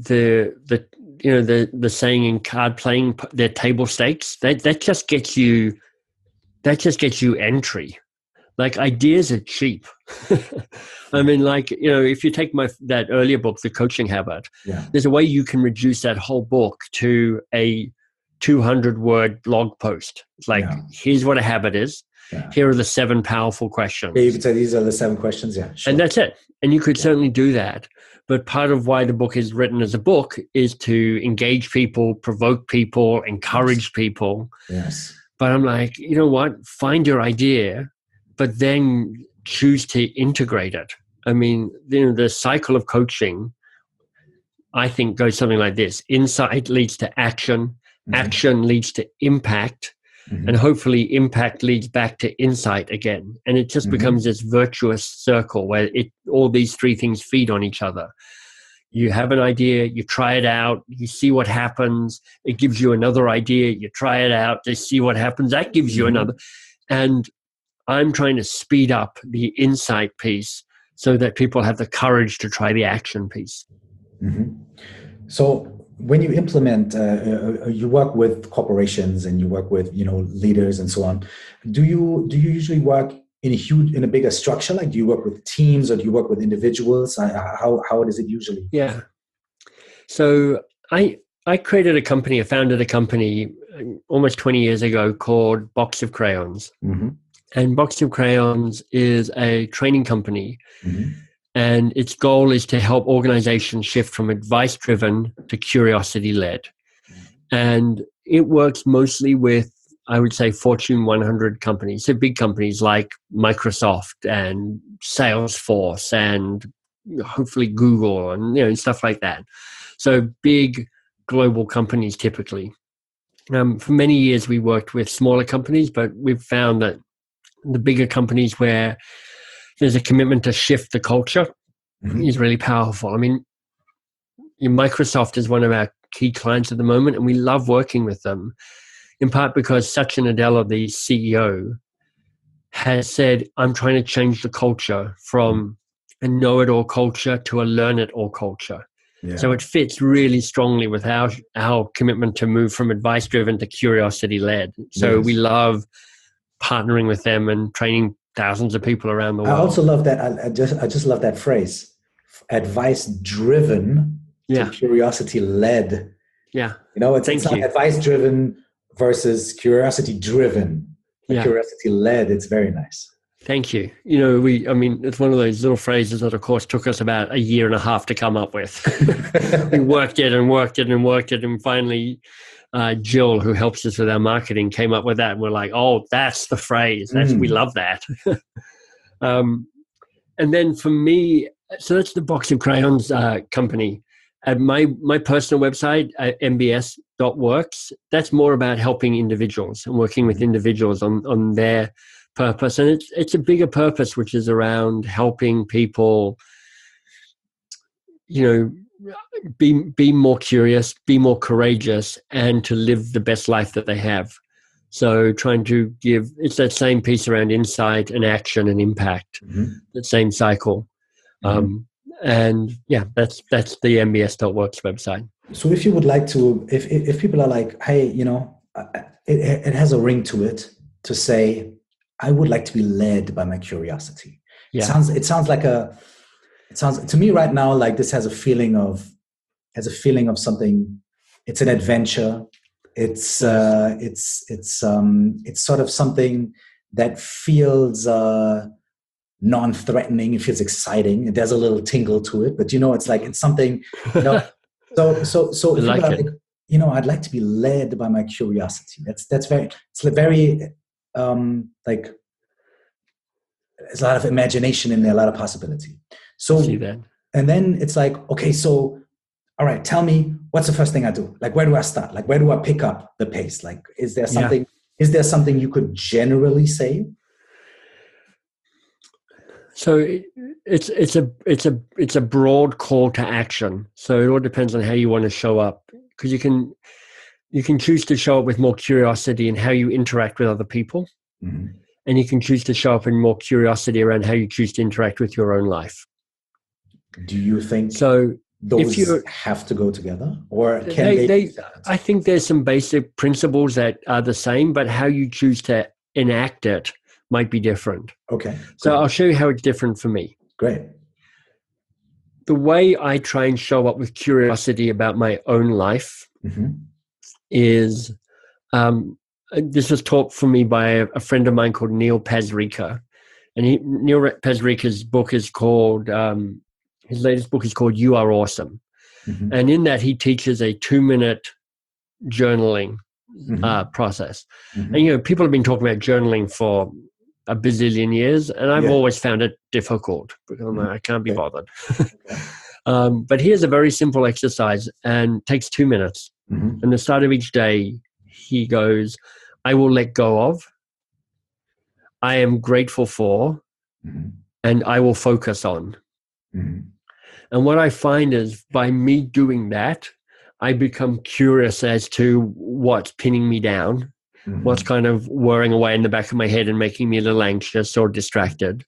saying in card playing, they're table stakes. That just gets you entry. Like, ideas are cheap. If you take that earlier book, The Coaching Habit, there's a way you can reduce that whole book to a 200-word blog post. It's like, here's what a habit is. Yeah. Here are the 7 powerful questions.
Yeah, you could say these are the 7 questions. Yeah, sure.
And that's it. And you could certainly do that. But part of why the book is written as a book is to engage people, provoke people, encourage people.
Yes.
But I'm like, you know what? Find your idea, but then choose to integrate it. The cycle of coaching, I think, goes something like this. Insight leads to action. Action leads to impact. And hopefully impact leads back to insight again. And it just becomes this virtuous circle where all these 3 things feed on each other. You have an idea, you try it out, you see what happens. It gives you another idea, you try it out, to see what happens. That gives you another. And I'm trying to speed up the insight piece so that people have the courage to try the action piece.
So when you implement, you work with corporations and you work with leaders and so on. Do you usually work in a bigger structure? Like, do you work with teams or do you work with individuals? How is it usually?
Yeah. So I founded a company almost 20 years ago called Box of Crayons. And Box of Crayons is a training company. And its goal is to help organizations shift from advice-driven to curiosity-led. And it works mostly with, I would say, Fortune 100 companies, so big companies like Microsoft and Salesforce and hopefully Google and stuff like that. So big global companies typically. For many years, we worked with smaller companies, but we've found that the bigger companies where there's a commitment to shift the culture is really powerful. Microsoft is one of our key clients at the moment, and we love working with them, in part because Satya Nadella, the CEO, has said, I'm trying to change the culture from a know-it-all culture to a learn-it-all culture. Yeah. So it fits really strongly with our commitment to move from advice-driven to curiosity-led. So we love partnering with them and training thousands of people around the world.
I also love that. I just love that phrase, advice-driven to curiosity-led.
Yeah.
It's not advice-driven versus curiosity-driven. Curiosity-led. It's very nice.
Thank you. It's one of those little phrases that, of course, took us about 1.5 years to come up with. We worked it, and finally Jill, who helps us with our marketing, came up with that, and we're like, oh, that's the phrase. We love that. And then for me, so that's the Box of Crayons company. At my personal website, mbs.works, that's more about helping individuals and working with individuals on their purpose. And it's a bigger purpose, which is around helping people, be more curious, be more courageous, and to live the best life that they have. So trying to it's that same piece around insight and action and impact, that same cycle. And that's the mbs.works website.
So if you would like to, if people are like, hey, it has a ring to it to say, I would like to be led by my curiosity. Yeah. It sounds to me right now, like this has a feeling of something. It's an adventure. It's sort of something that feels non-threatening. It feels exciting. There's a little tingle to it, but it's like it's something. So if
like it.
I'd like to be led by my curiosity. It's very like there's a lot of imagination in there, a lot of possibility. So
I see that.
And then it's like, okay, so all right, tell me what's the first thing I do? Like, where do I start? Like, where do I pick up the pace? Like, is there something you could generally say?
So it's a broad call to action. So it all depends on how you want to show up, because you can choose to show up with more curiosity in how you interact with other people, and you can choose to show up in more curiosity around how you choose to interact with your own life.
Do you think
so?
Those have to go together, or can they?
I think there's some basic principles that are the same, but how you choose to enact it might be different.
Okay.
So I'll show you how it's different for me.
Great.
The way I try and show up with curiosity about my own life is, this was taught for me by a friend of mine called Neil Pasricha. And Neil Pasricha's book is called, his latest book is called You Are Awesome. And in that, he teaches a 2-minute journaling process. And, people have been talking about journaling for a bazillion years, and I've always found it difficult because I'm like, I can't be bothered. But here's a very simple exercise, and takes 2 minutes. And the start of each day, he goes, I will let go of, I am grateful for, and I will focus on. And what I find is by me doing that, I become curious as to what's pinning me down, what's kind of whirring away in the back of my head and making me a little anxious or distracted,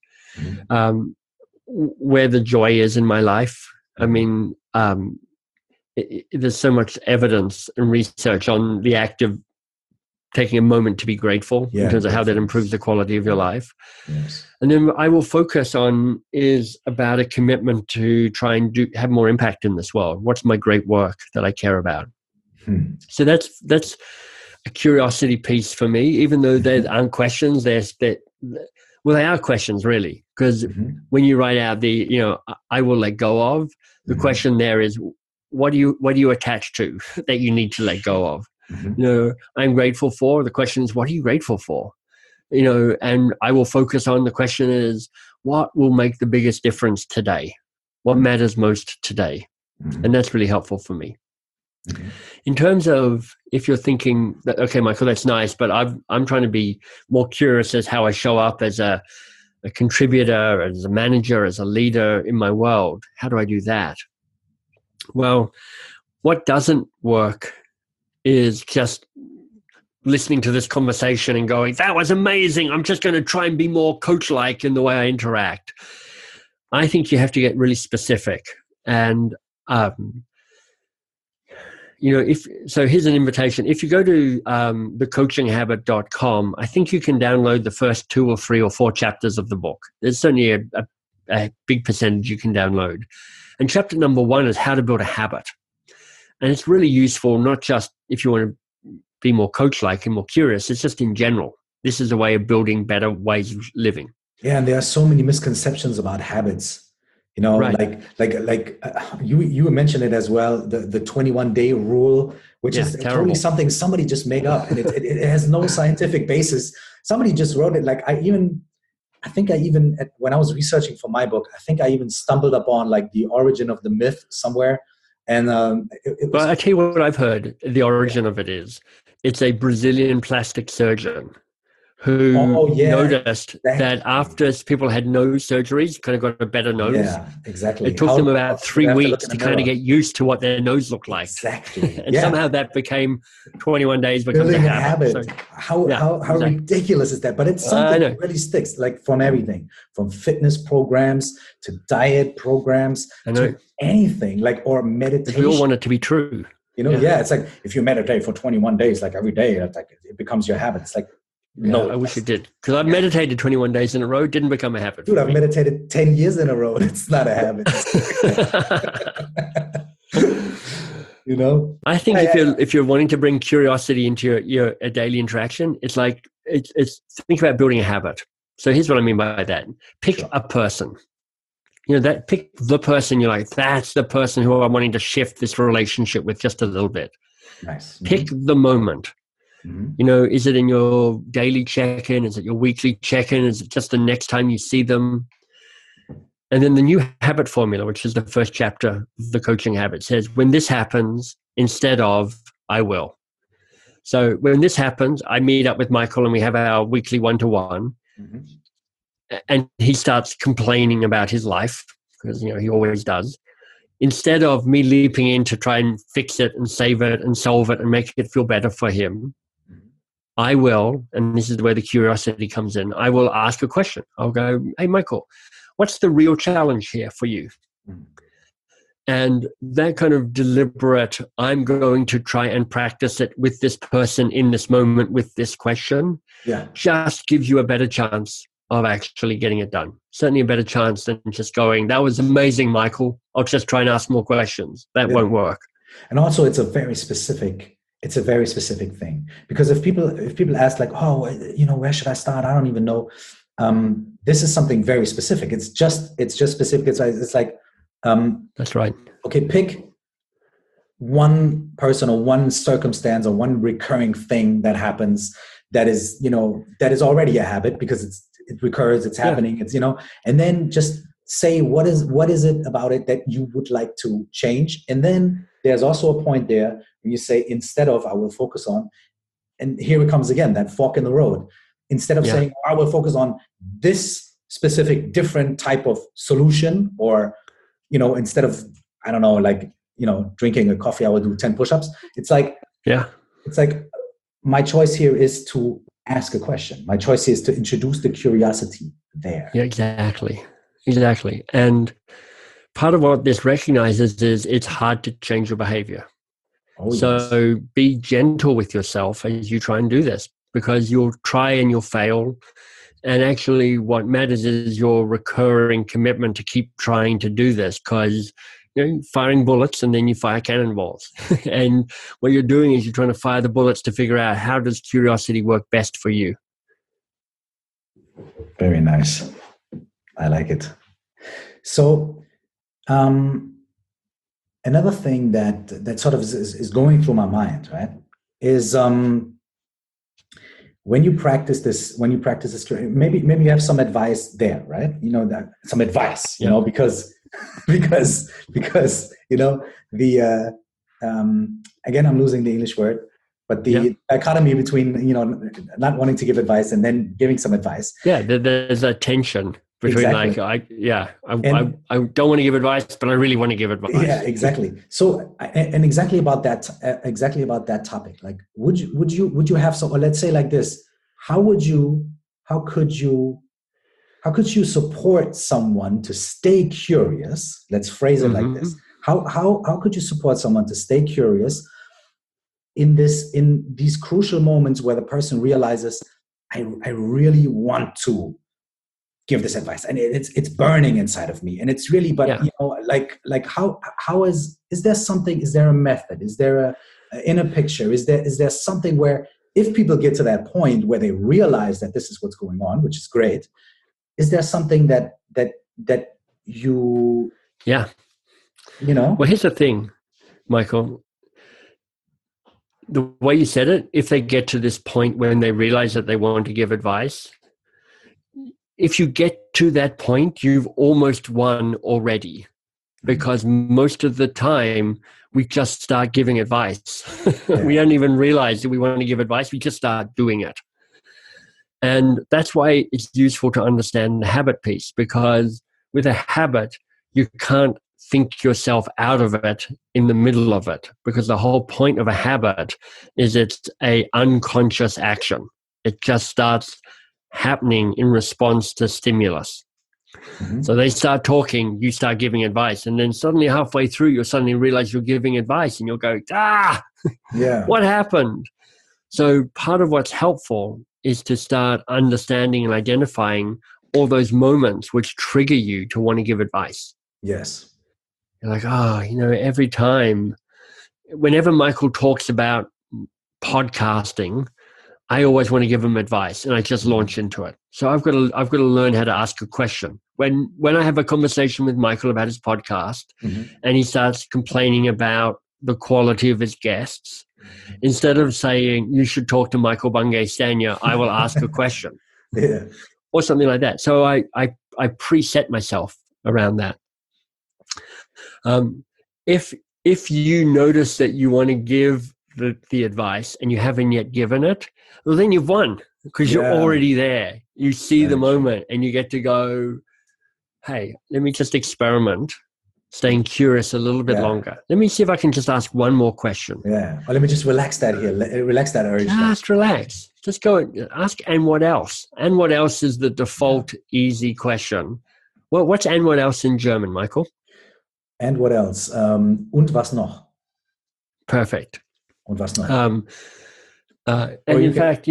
where the joy is in my life. I mean, there's so much evidence and research on the act of taking a moment to be grateful in terms of how that improves the quality of your life.
Yes.
And then I will focus on is about a commitment to try and have more impact in this world. What's my great work that I care about? So that's a curiosity piece for me, even though there aren't questions. They are questions really, because when you write out I will let go of, the question there is, what do you attach to that you need to let go of? I'm grateful for. The question is, what are you grateful for? And I will focus on the question is, what will make the biggest difference today? What matters most today? And that's really helpful for me. In terms of if you're thinking that, okay, Michael, that's nice, but I'm trying to be more curious as how I show up as a contributor, as a manager, as a leader in my world. How do I do that? Well, what doesn't work is just listening to this conversation and going, that was amazing. I'm just going to try and be more coach-like in the way I interact. I think you have to get really specific. And, here's an invitation. If you go to thecoachinghabit.com, I think you can download the first 2 or 3 or 4 chapters of the book. There's only a big percentage you can download. And chapter number 1 is how to build a habit. And it's really useful, not just if you want to be more coach-like and more curious, it's just in general. This is a way of building better ways of living.
Yeah, and there are so many misconceptions about habits.
Right.
Like you mentioned it as well, the 21-day rule, which is totally something somebody just made up, and it has no scientific basis. Somebody just wrote it. Like I think when I was researching for my book, I think I even stumbled upon like the origin of the myth somewhere. And
but I tell you what I've heard, the origin of it is, it's a Brazilian plastic surgeon who noticed that after people had nose surgeries, kind of got a better nose.
Yeah, exactly.
It took them about 3 weeks to kind of get used to what their nose looked like.
Exactly.
And somehow that became 21 days becomes a habit. So,
how ridiculous is that? But it's something that really sticks, like from everything, from fitness programs to diet programs to anything, like, or meditation.
We all want it to be true.
It's like if you meditate for 21 days, like every day, it's like it becomes your habit. It's like,
no, I wish it did. Because I've meditated 21 days in a row. It didn't become a habit.
Dude, I've meditated 10 years in a row. It's not a habit. You know,
I think if you're wanting to bring curiosity into your daily interaction, it's like it's think about building a habit. So here's what I mean by that: pick a person. Pick the person you're like, that's the person who I'm wanting to shift this relationship with just a little bit.
Nice.
Pick the moment. Is it in your daily check-in? Is it your weekly check-in? Is it just the next time you see them? And then the new habit formula, which is the first chapter of the coaching habit, says, when this happens, instead of, I will. So when this happens, I meet up with Michael and we have our weekly one-to-one. And he starts complaining about his life, because he always does. Instead of me leaping in to try and fix it and save it and solve it and make it feel better for him, I will, and this is where the curiosity comes in, I will ask a question. I'll go, hey, Michael, what's the real challenge here for you? And that kind of deliberate, I'm going to try and practice it with this person in this moment with this question, just gives you a better chance of actually getting it done. Certainly a better chance than just going, that was amazing, Michael. I'll just try and ask more questions. That won't work.
And also it's a very specific thing, because if people ask like, oh, where should I start? I don't even know. This is something very specific. It's just specific. It's like,
that's right.
Okay. Pick one person or one circumstance or one recurring thing that happens that is already a habit because it recurs, it's happening, it's, and then just say, what is it about it that you would like to change? And then there's also a point there when you say, instead of, I will focus on, and here it comes again, that fork in the road. Instead of saying, I will focus on this specific different type of solution, or, instead of, I don't know, like, drinking a coffee, I will do 10 push-ups. It's like, my choice here is to ask a question. My choice is to introduce the curiosity there.
Yeah, exactly. And part of what this recognizes is it's hard to change your behavior. So be gentle with yourself as you try and do this, because you'll try and you'll fail. And actually what matters is your recurring commitment to keep trying to do this, because firing bullets and then you fire cannonballs. And what you're doing is you're trying to fire the bullets to figure out, how does curiosity work best for you?
Very nice. I like it. So another thing that sort of is going through my mind, right, is when you practice this, maybe you have some advice there, right? Some advice, because the again, I'm losing the English word, but the dichotomy between not wanting to give advice and then giving some advice.
Yeah, there's a tension between I don't want to give advice, but I really want to give advice.
Yeah, exactly. So and exactly about that topic. Like, would you have some, or let's say like this, how could you support someone to stay curious? Let's phrase it like this. How could you support someone to stay curious in these crucial moments where the person realizes, I really want to give this advice, and it's burning inside of me, and it's really, but how is there something? Is there a method? Is there a inner picture? Is there something where, if people get to that point where they realize that this is what's going on, which is great, is there something that you
Well, here's the thing, Michael. The way you said it, if they get to this point when they realize that they want to give advice, if you get to that point, you've almost won already, because most of the time we just start giving advice. We don't even realize that we want to give advice. We just start doing it. And that's why it's useful to understand the habit piece, because with a habit, you can't think yourself out of it in the middle of it, because the whole point of a habit is it's a unconscious action. It just starts happening in response to stimulus. So they start talking, you start giving advice, and then suddenly halfway through, you'll suddenly realize you're giving advice, and you'll go, what happened? So part of what's helpful is to start understanding and identifying all those moments which trigger you to want to give advice.
Yes.
You're like, every time whenever Michael talks about podcasting, I always want to give him advice, and I just launch into it. So I've got to learn how to ask a question. When I have a conversation with Michael about his podcast, and he starts complaining about the quality of his guests, instead of saying you should talk to Michael Bungay Stanier, I will ask a question, or something like that. So I preset myself around that. If you notice that you want to give the advice and you haven't yet given it, well, then you've won, because you're already there. You see the moment and you get to go, hey, let me just experiment, staying curious a little bit longer. Let me see if I can just ask one more question.
Yeah. Or let me just relax that here. Relax that urge.
Just relax. Just go and ask, and what else? And what else is the default easy question. Well, what's and what else in German, Michael?
And what else? Und was noch?
Perfect.
Und was noch?
And in fact,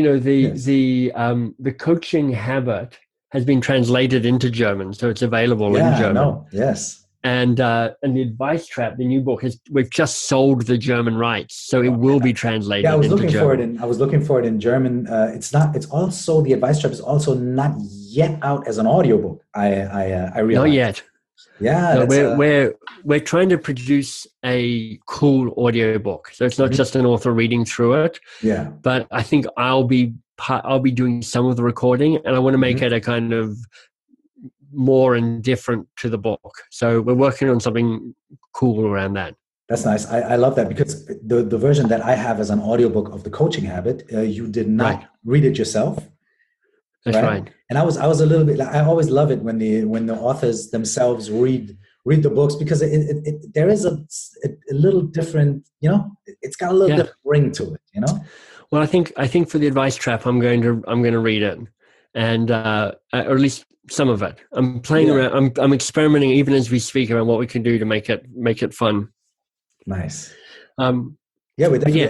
the coaching habit has been translated into German, so it's available in German.
Yes.
And the Advice Trap, the new book, we've just sold the German rights, so it will be translated.
Yeah, I was looking
German.
for it. I was looking for it in German. It's also the Advice Trap is also not yet out as an audiobook. I realized.
Not yet.
Yeah,
no, we're trying to produce a cool audiobook, so it's not just an author reading through it.
Yeah,
but I think I'll be doing some of the recording, and I want to make it a kind of more indifferent to the book. So we're working on something cool around that.
That's nice. I love that, because the version that I have as an audiobook of The Coaching Habit, you did not read it yourself.
That's right.
And I was a little bit. I always love it when the authors themselves read the books, because there is a little different. It's got a little different ring to it.
Well, I think for the Advice Trap, I'm going to read it, and or at least some of it. I'm playing around. I'm experimenting even as we speak around what we can do to make it fun.
Nice.
So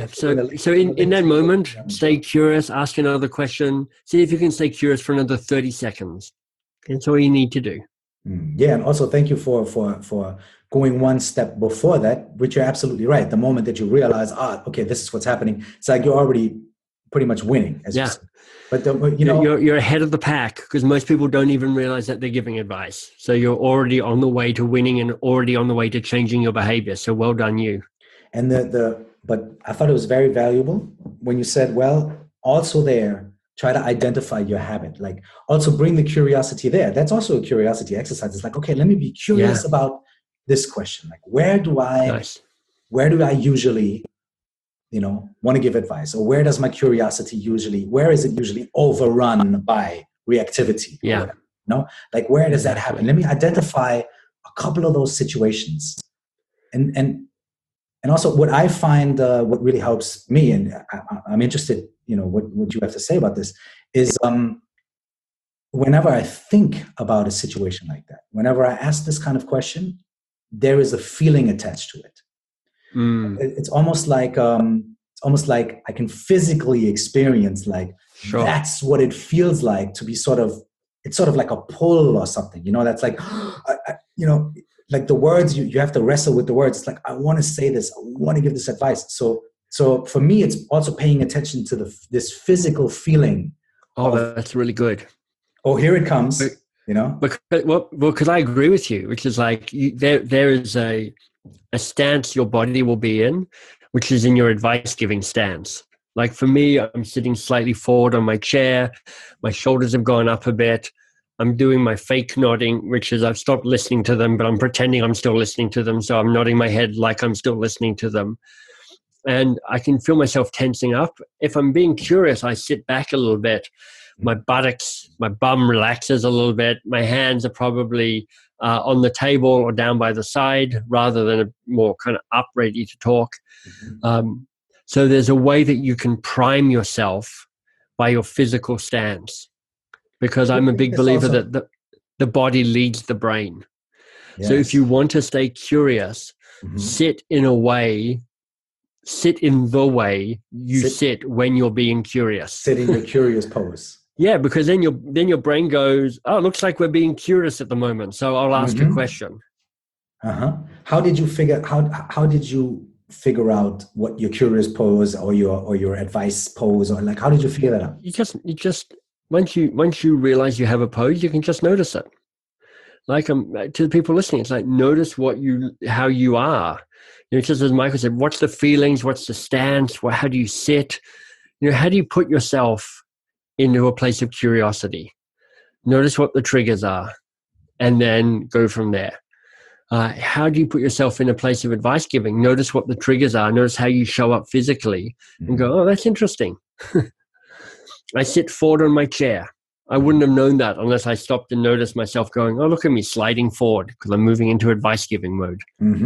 in that moment, stay curious, ask another question, see if you can stay curious for another 30 seconds. That's all you need to do.
Yeah, and also thank you for going one step before that, which you're absolutely right. The moment that you realize, okay, this is what's happening, it's like you're already pretty much winning. But
you're ahead of the pack, because most people don't even realize that they're giving advice. So you're already on the way to winning and already on the way to changing your behavior. So well done, you.
And but I thought it was very valuable when you said, well, also there, try to identify your habit. Like, also bring the curiosity there. That's also a curiosity exercise. It's like, okay, let me be curious about this question. Like, where do I usually, want to give advice? Or where does my curiosity where is it usually overrun by reactivity?
Yeah.
Like, where does that happen? Let me identify a couple of those situations. And also, what I find, what really helps me, and I'm interested, what you have to say about this, is whenever I think about a situation like that, whenever I ask this kind of question, there is a feeling attached to it. It's almost like I can physically experience, like, that's what it feels like to be it's sort of like a pull or something. That's like, like the words, you have to wrestle with the words. It's like, I want to say this, I want to give this advice. So for me, it's also paying attention to this physical feeling.
That's really good.
Oh, here it comes.
Because I agree with you, which is like there is a stance your body will be in, which is in your advice giving stance. Like for me, I'm sitting slightly forward on my chair. My shoulders have gone up a bit. I'm doing my fake nodding, which is I've stopped listening to them, but I'm pretending I'm still listening to them. So I'm nodding my head like I'm still listening to them. And I can feel myself tensing up. If I'm being curious, I sit back a little bit. My bum relaxes a little bit. My hands are probably on the table or down by the side rather than a more kind of up, ready to talk. So there's a way that you can prime yourself by your physical stance. Because I'm a big believer that the body leads the brain. Yes. So if you want to stay curious, sit in the way you sit when you're being curious.
Sit in your curious pose.
Yeah, because then your brain goes, oh, it looks like we're being curious at the moment, so I'll ask a question.
How did you figure out what your curious pose or your advice pose, or like, how did you figure that out?
You just once you realize you have a pose, you can just notice it. Like to the people listening, it's like, notice how you are. Just as Michael said, what's the feelings? What's the stance? How do you sit? How do you put yourself into a place of curiosity? Notice what the triggers are, and then go from there. How do you put yourself in a place of advice giving? Notice what the triggers are. Notice how you show up physically, and go, oh, that's interesting. I sit forward on my chair. I wouldn't have known that unless I stopped and noticed myself going, oh, look at me sliding forward, because I'm moving into advice giving mode.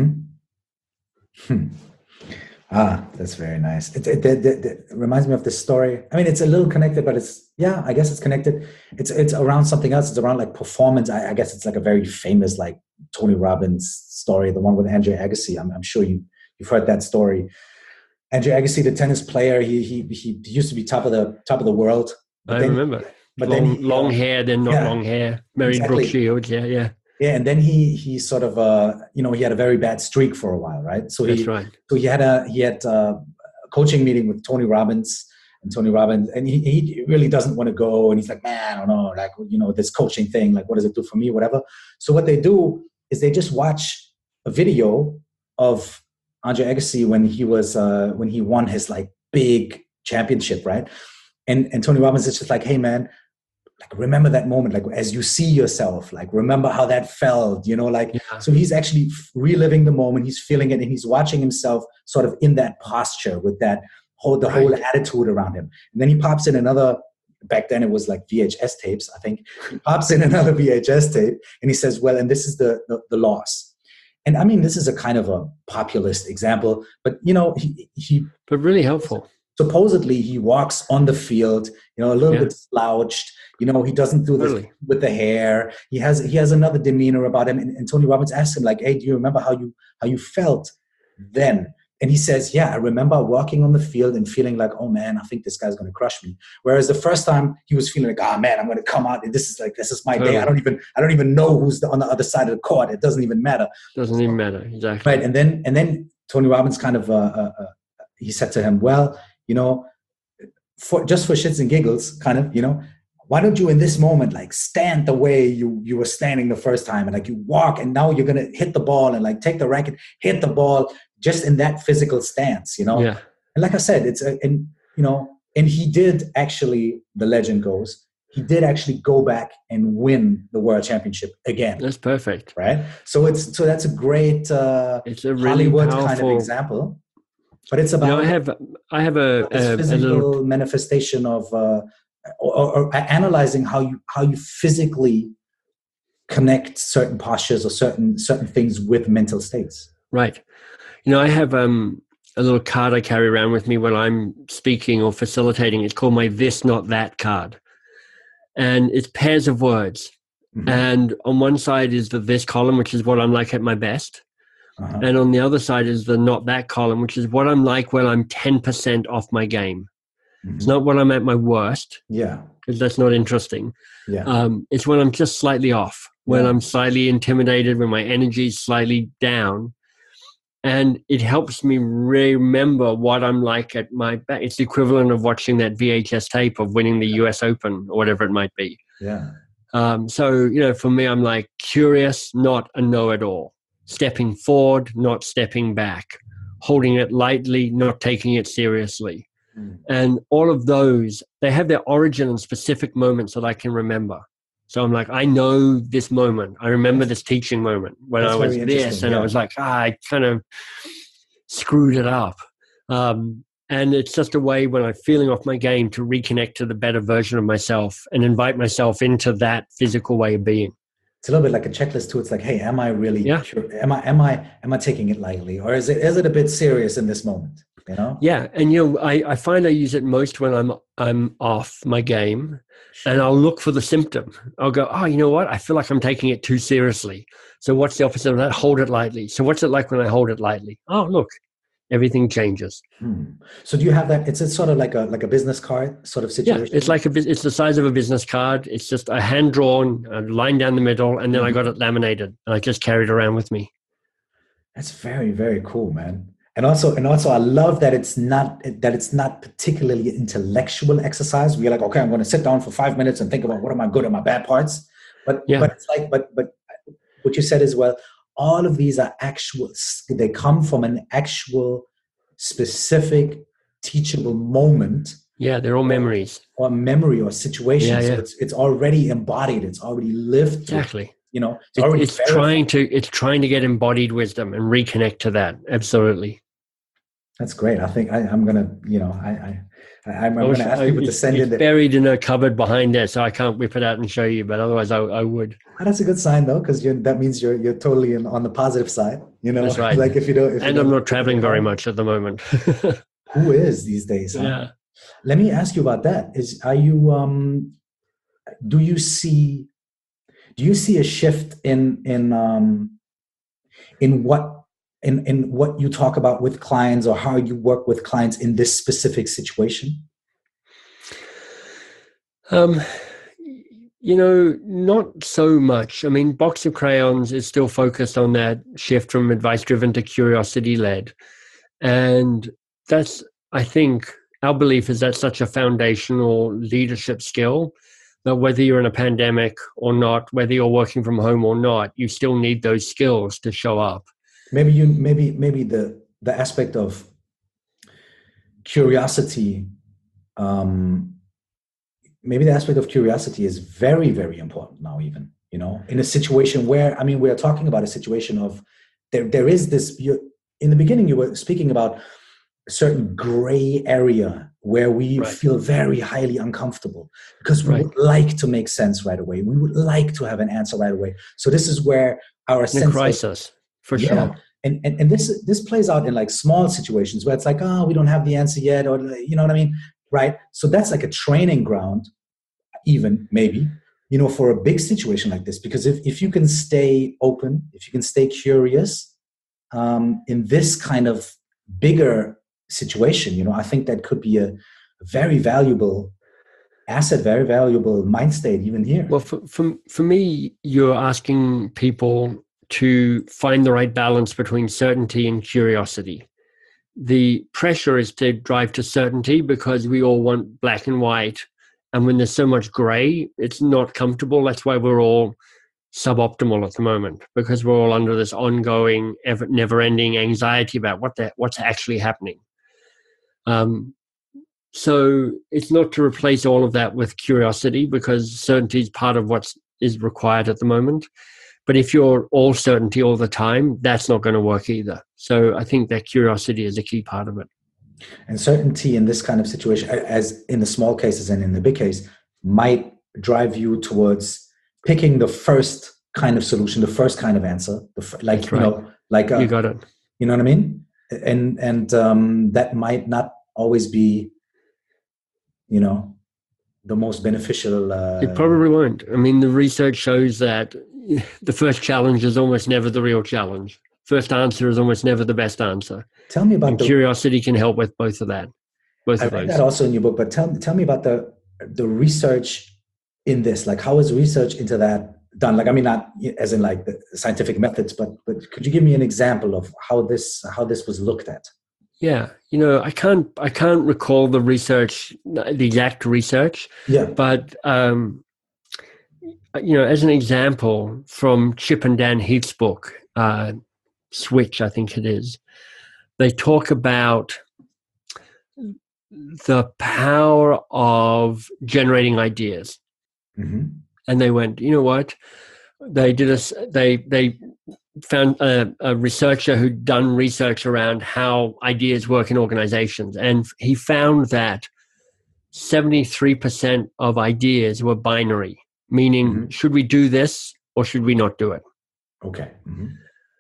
That's very nice. It reminds me of this story. I mean, it's a little connected, but I guess it's connected. It's around something else. It's around like performance. I guess it's like a very famous like Tony Robbins story, the one with Andre Agassi. I'm sure you've heard that story. Andre Agassi, the tennis player, he used to be top of the world.
I remember. But long hair, then not long hair. Married Brooke Shields. Yeah. Yeah,
and then he sort of he had a very bad streak for a while, right? So
that's right.
So he had a coaching meeting with Tony Robbins, and he really doesn't want to go, and he's like, man, I don't know, like, this coaching thing, like, what does it do for me, whatever. So what they do is they just watch a video of Andre Agassi when he won his like big championship, right? And Tony Robbins is just like, hey man, like, remember that moment, like, as you see yourself, like, remember how that felt, So he's actually reliving the moment, he's feeling it, and he's watching himself sort of in that posture with that whole attitude around him. And then he pops in another, back then it was like VHS tapes, I think. He pops in another VHS tape and he says, well, and this is the loss. And I mean, this is a kind of a populist example, but
but really helpful.
Supposedly he walks on the field, a little bit slouched. He doesn't do this with the hair. He has another demeanor about him. And Tony Robbins asks him, like, hey, do you remember how you felt then? And he says, yeah, I remember walking on the field and feeling like, oh man, I think this guy's going to crush me. Whereas the first time he was feeling like, oh man, I'm going to come out. This is my day. I don't even know who's on the other side of the court. It doesn't even matter.
Doesn't even matter. Exactly.
Right. And then Tony Robbins kind of, he said to him, well, for shits and giggles, kind of, why don't you in this moment, like, stand the way you were standing the first time, and like, you walk, and now you're going to hit the ball and like take the racket, hit the ball just in that physical stance,
Yeah.
And like I said, and he did actually, the legend goes, he did actually go back and win the world championship again.
That's perfect.
Right. So that's a great,
it's a really
Hollywood
powerful
kind of example. But it's about
I have a
physical
little
manifestation of or analyzing how you physically connect certain postures or certain things with mental states.
Right. I have a little card I carry around with me when I'm speaking or facilitating. It's called my this, not that card. And it's pairs of words. Mm-hmm. And on one side is the this column, which is what I'm like at my best. Uh-huh. And on the other side is the not that column, which is what I'm like when I'm 10% off my game. Mm-hmm. It's not when I'm at my worst.
Yeah.
Because that's not interesting.
Yeah.
It's when I'm just slightly off, when I'm slightly intimidated, when my energy is slightly down. And it helps me remember what I'm like at my back. It's the equivalent of watching that VHS tape of winning the US Open or whatever it might be.
Yeah.
So, for me, I'm like curious, not a know-it-all. Stepping forward, not stepping back. Holding it lightly, not taking it seriously. Mm. And all of those, they have their origin in specific moments that I can remember. So I'm like, I know this moment. I remember this teaching moment when I was this, and I was like, I kind of screwed it up. And it's just a way when I'm feeling off my game to reconnect to the better version of myself and invite myself into that physical way of being.
It's a little bit like a checklist too. It's like, hey, am I really sure? Am I taking it lightly, or is it a bit serious in this moment?
Yeah, and I find I use it most when I'm off my game, and I'll look for the symptom. I'll go, oh, you know what? I feel like I'm taking it too seriously. So what's the opposite of that? Hold it lightly. So what's it like when I hold it lightly? Oh, look, everything changes.
So do you have that? It's sort of like a business card sort of situation.
Yeah, it's like it's the size of a business card. It's just a hand drawn, a line down the middle, and then I got it laminated, and I just carry it around with me.
That's very, very cool, man. And also, I love that it's not particularly intellectual exercise. We're like, okay, I'm going to sit down for 5 minutes and think about what are my good and my bad parts. But it's like, but what you said as well, all of these are actual. They come from an actual, specific, teachable moment.
Yeah, they're all memories.
Or memory or situation. Yeah, so it's already embodied. It's already lived.
Exactly.
It's
trying to get embodied wisdom and reconnect to that. Absolutely.
That's great. I think I'm gonna, I'm gonna ask people to send in.
It's buried in a cupboard behind there, so I can't whip it out and show you. But otherwise, I would.
That's a good sign, though, because that means you're totally on the positive side.
That's right.
Like if you don't.
I'm not traveling very much at the moment.
Who is these days? Huh? Yeah. Let me ask you about that. Do you see a shift in what you talk about with clients, or how you work with clients in this specific situation?
Not so much. I mean, Box of Crayons is still focused on that shift from advice-driven to curiosity-led. And that's, I think, our belief is that's such a foundational leadership skill that whether you're in a pandemic or not, whether you're working from home or not, you still need those skills to show up.
Maybe the aspect of curiosity, maybe the aspect of curiosity is very, very important now, even, in a situation where, we are talking about a situation of there is this, in the beginning, you were speaking about a certain gray area where we feel very highly uncomfortable because we would like to make sense right away. We would like to have an answer right away. So this is where our sense
crisis, for sure.
And this plays out in like small situations where it's like, we don't have the answer yet, or you know what I mean? Right. So that's like a training ground, even maybe, for a big situation like this, because if you can stay open, if you can stay curious, in this kind of bigger situation, I think that could be a very valuable asset, very valuable mind state even here.
Well, for me, you're asking people to find the right balance between certainty and curiosity. The pressure is to drive to certainty because we all want black and white. And when there's so much gray, it's not comfortable. That's why we're all suboptimal at the moment, because we're all under this ongoing, never-ending anxiety about what's actually happening. So it's not to replace all of that with curiosity, because certainty is part of what is required at the moment. But if you're all certainty all the time, that's not going to work either. So I think that curiosity is a key part of it.
And certainty in this kind of situation, as in the small cases and in the big case, might drive you towards picking the first kind of solution, the first kind of answer. You
got it.
You know what I mean? And that might not always be, the most beneficial.
It probably won't. I mean, the research shows that the first challenge is almost never the real challenge. First answer is almost never the best answer.
Tell me about
curiosity can help with both of that.
I read that also in your book, but tell me about the research in this. Like, how is research into that done? Like, not as in like the scientific methods, but could you give me an example of how this was looked at?
Yeah, I can't recall the exact research.
Yeah,
but as an example from Chip and Dan Heath's book, Switch, I think it is, they talk about the power of generating ideas.
Mm-hmm.
And they went, you know what? They did they found a researcher who'd done research around how ideas work in organizations. And he found that 73% of ideas were binary, meaning, should we do this or should we not do it?
Okay. Mm-hmm.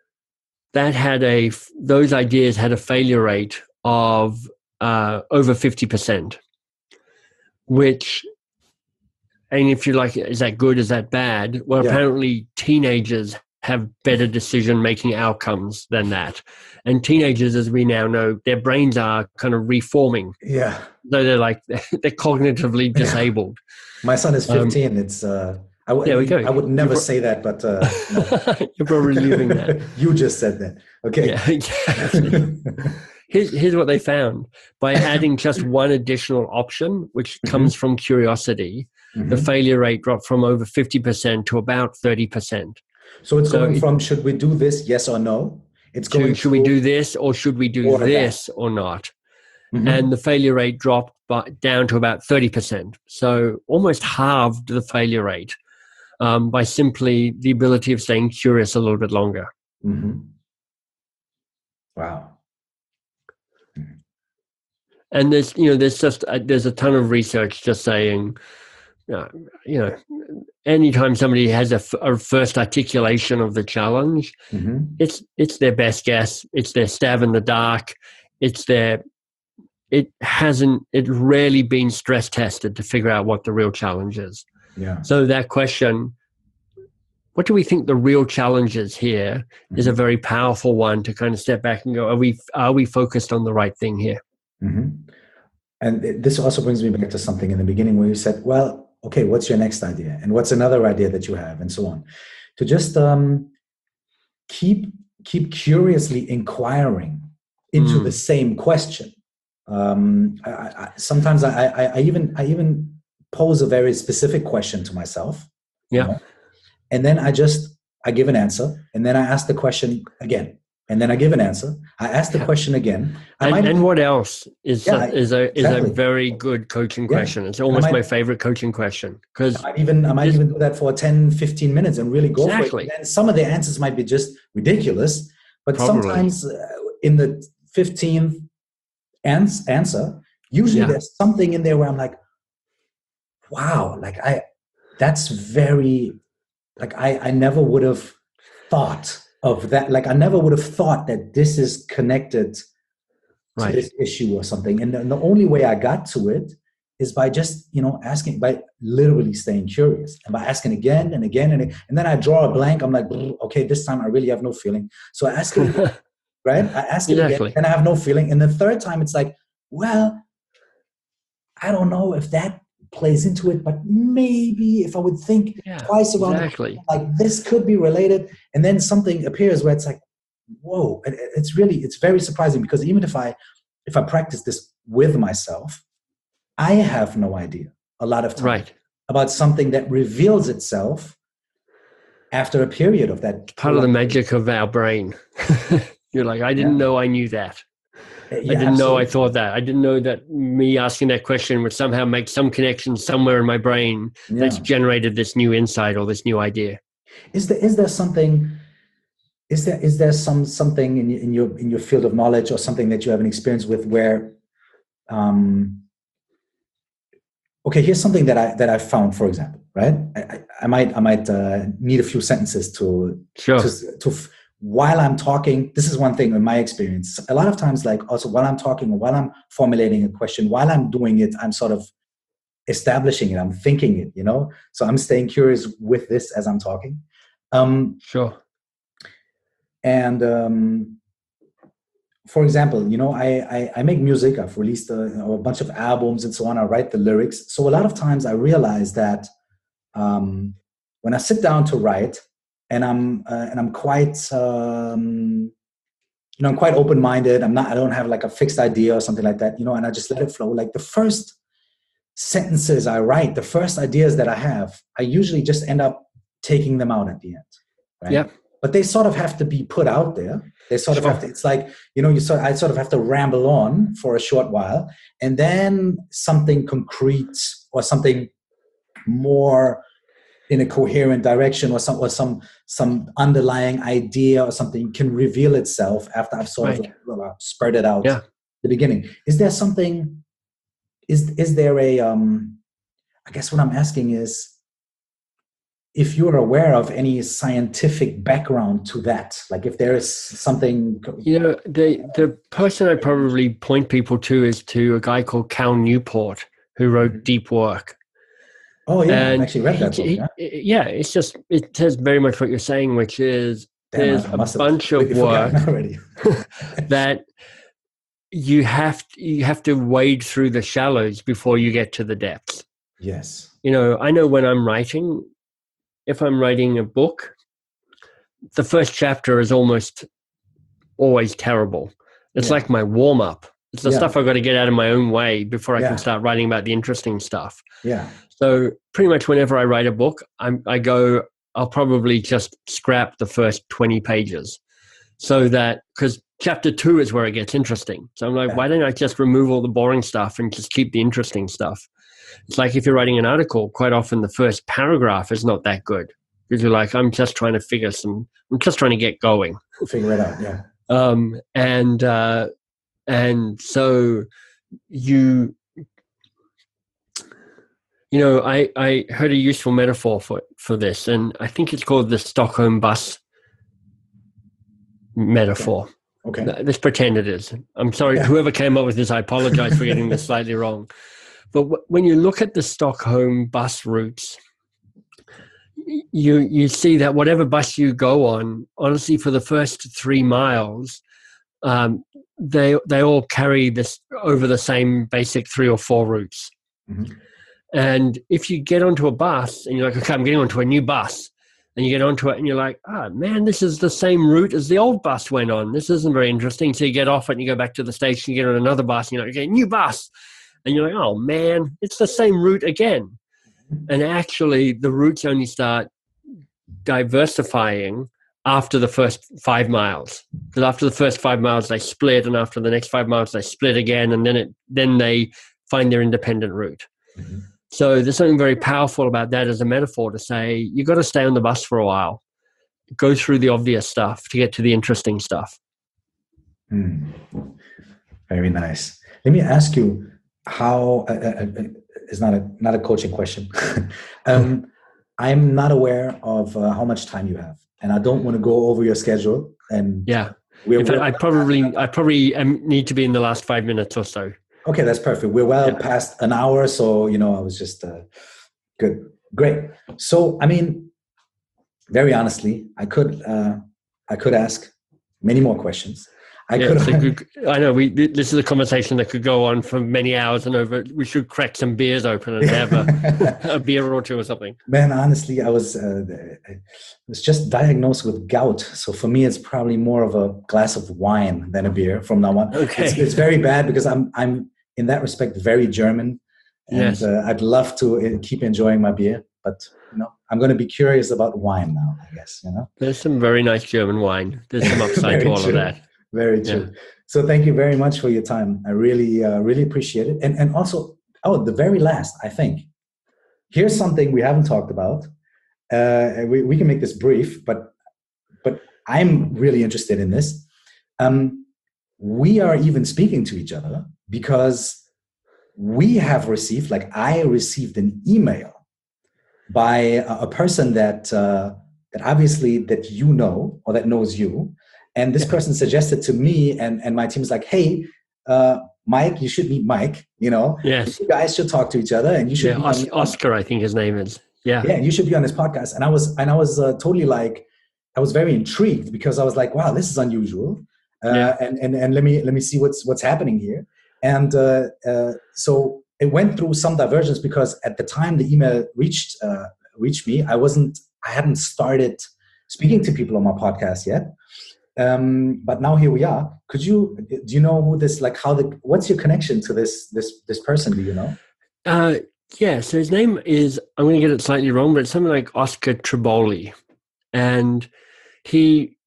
Those ideas had a failure rate of over 50%, which, and if you're like, is that good? Is that bad? Well, apparently teenagers have better decision-making outcomes than that. And teenagers, as we now know, their brains are kind of reforming.
Yeah.
They're cognitively disabled.
My son is 15. It's,
There we go.
I would never say that, but no.
You're probably leaving that.
You just said that. Okay.
Yeah, exactly. Here's what they found. By adding just one additional option, which comes from curiosity, the failure rate dropped from over 50% to about 30%.
So it's going from, should we do this, yes or no? It's going
should we do this, or should we do this or not? And the failure rate dropped down to about 30%. So almost halved the failure rate by simply the ability of staying curious a little bit longer.
Wow.
And there's a ton of research just saying, anytime somebody has a first articulation of the challenge, it's their best guess. It's their stab in the dark. It's rarely been stress tested to figure out what the real challenge is.
Yeah.
So that question, what do we think the real challenge is here, is a very powerful one to kind of step back and go, are we focused on the right thing here?
And this also brings me back to something in the beginning where you said, well, okay, what's your next idea? And what's another idea that you have, and so on. To just keep curiously inquiring into the same question. Sometimes I even pose a very specific question to myself.
Yeah.
And then I give an answer, and then I ask the question again. And then I give an answer. I ask the question again.
And what else is a very good coaching question. It's almost my favorite coaching question. Because
I might even do that for 10, 15 minutes and really go for it. And some of the answers might be just ridiculous, but sometimes in the 15th answer, usually there's something in there where I'm like, wow, that's very, I never would have thought of that. I never would have thought that this is connected to this issue or something. And the only way I got to it is by just, asking, by literally staying curious, and by asking again and again. And then I draw a blank. I'm like, okay, this time I really have no feeling. So I ask it again, right? I ask it again, and I have no feeling. And the third time it's like, well, I don't know if that plays into it, but maybe if I would think twice around it, this could be related. And then something appears where it's like, whoa, it's very surprising, because even if I practice this with myself, I have no idea a lot of time about something that reveals itself after a period of that.
Part of the magic of our brain. You're like, I didn't know I knew that. I didn't know I thought that. I didn't know that me asking that question would somehow make some connection somewhere in my brain that's generated this new insight or this new idea.
Is there something? Is there something in your field of knowledge, or something that you have an experience with where? Okay, here's something that I found. For example, right? I might need a few sentences to while I'm talking. This is one thing in my experience. A lot of times, also while I'm talking or while I'm formulating a question, while I'm doing it, I'm sort of establishing it. I'm thinking it, So I'm staying curious with this as I'm talking. And for example, I make music. I've released a bunch of albums and so on. I write the lyrics. So a lot of times I realize that when I sit down to write, and I'm quite I'm quite open-minded. I don't have a fixed idea or something like that, and I just let it flow. The first sentences I write, the first ideas that I have, I usually just end up taking them out at the end. Right?
Yeah.
But they sort of have to be put out there. They sort of have to, it's like, I sort of have to ramble on for a short while, and then something concrete or something more in a coherent direction, or some underlying idea or something can reveal itself after I've sort of spurred it out at the beginning. Is there something, is there a, I guess what I'm asking is, if you're aware of any scientific background to that, if there is something.
The person I'd probably point people to is to a guy called Cal Newport, who wrote Deep Work.
Oh yeah, I actually read that book.
It says very much what you're saying, which is there's a bunch of work that you have to wade through the shallows before you get to the depths.
Yes.
I know when I'm writing, if I'm writing a book, the first chapter is almost always terrible. It's like my warm-up. It's the stuff I've got to get out of my own way before I can start writing about the interesting stuff.
Yeah.
So pretty much whenever I write a book, I'll probably just scrap the first 20 pages. So that, because chapter 2 is where it gets interesting. So I'm like, why don't I just remove all the boring stuff and just keep the interesting stuff? It's like if you're writing an article, quite often the first paragraph is not that good. Because you're like, I'm just trying to get going.
Figure it out, yeah.
And so I heard a useful metaphor for this, and I think it's called the Stockholm bus metaphor.
Okay.
Let's pretend it is. I'm sorry, whoever came up with this, I apologize for getting this slightly wrong. But when you look at the Stockholm bus routes, you see that whatever bus you go on, honestly, for the first 3 miles, they all carry this over the same basic 3 or 4 routes.
Mm-hmm.
And if you get onto a bus and you're like, okay, I'm getting onto a new bus, and you get onto it and you're like, man, this is the same route as the old bus went on. This isn't very interesting. So you get off it and you go back to the station, you get on another bus, and you're like, okay, new bus. And you're like, oh man, it's the same route again. And actually the routes only start diversifying after the first 5 miles. Because after the first 5 miles they split, and after the next 5 miles they split again, and then they find their independent route.
Mm-hmm.
So there's something very powerful about that as a metaphor to say, you got to stay on the bus for a while, go through the obvious stuff to get to the interesting stuff.
Very nice. Let me ask you how, it's not a coaching question. I'm not aware of how much time you have, and I don't want to go over your schedule. And
in fact, I probably need to be in the last 5 minutes or so.
Okay, that's perfect. We're past an hour, so I was just good, great. So, I mean, very honestly, I could ask many more questions. I
know this is a conversation that could go on for many hours and over. We should crack some beers open and have a beer or two or something.
Man, honestly, I was just diagnosed with gout. So for me, it's probably more of a glass of wine than a beer from now on.
Okay.
It's very bad because I'm in that respect very German, and I'd love to keep enjoying my beer, but I'm going to be curious about wine now, I guess.
There's some very nice German wine. There's some upside to all of that.
Very true. Yeah. So thank you very much for your time. I really, really appreciate it. And also, the very last, I think, here's something we haven't talked about. We can make this brief, but I'm really interested in this. We are even speaking to each other because we have received, I received an email by a person that obviously that or that knows you. And this person suggested to me, and my team is like, hey, Mike, you should meet Mike.
Yes.
You guys should talk to each other, and you should.
Oscar, I think his name is. Yeah.
Yeah, you should be on this podcast. And I was totally I was very intrigued because I was like, wow, this is unusual. And let me see what's happening here. And so it went through some divergence because at the time the email reached me, I hadn't started speaking to people on my podcast yet. But now here we are. Do you know who this, what's your connection to this person? Do you know?
So his name is, I'm going to get it slightly wrong, but it's something like Oscar Triboli. And he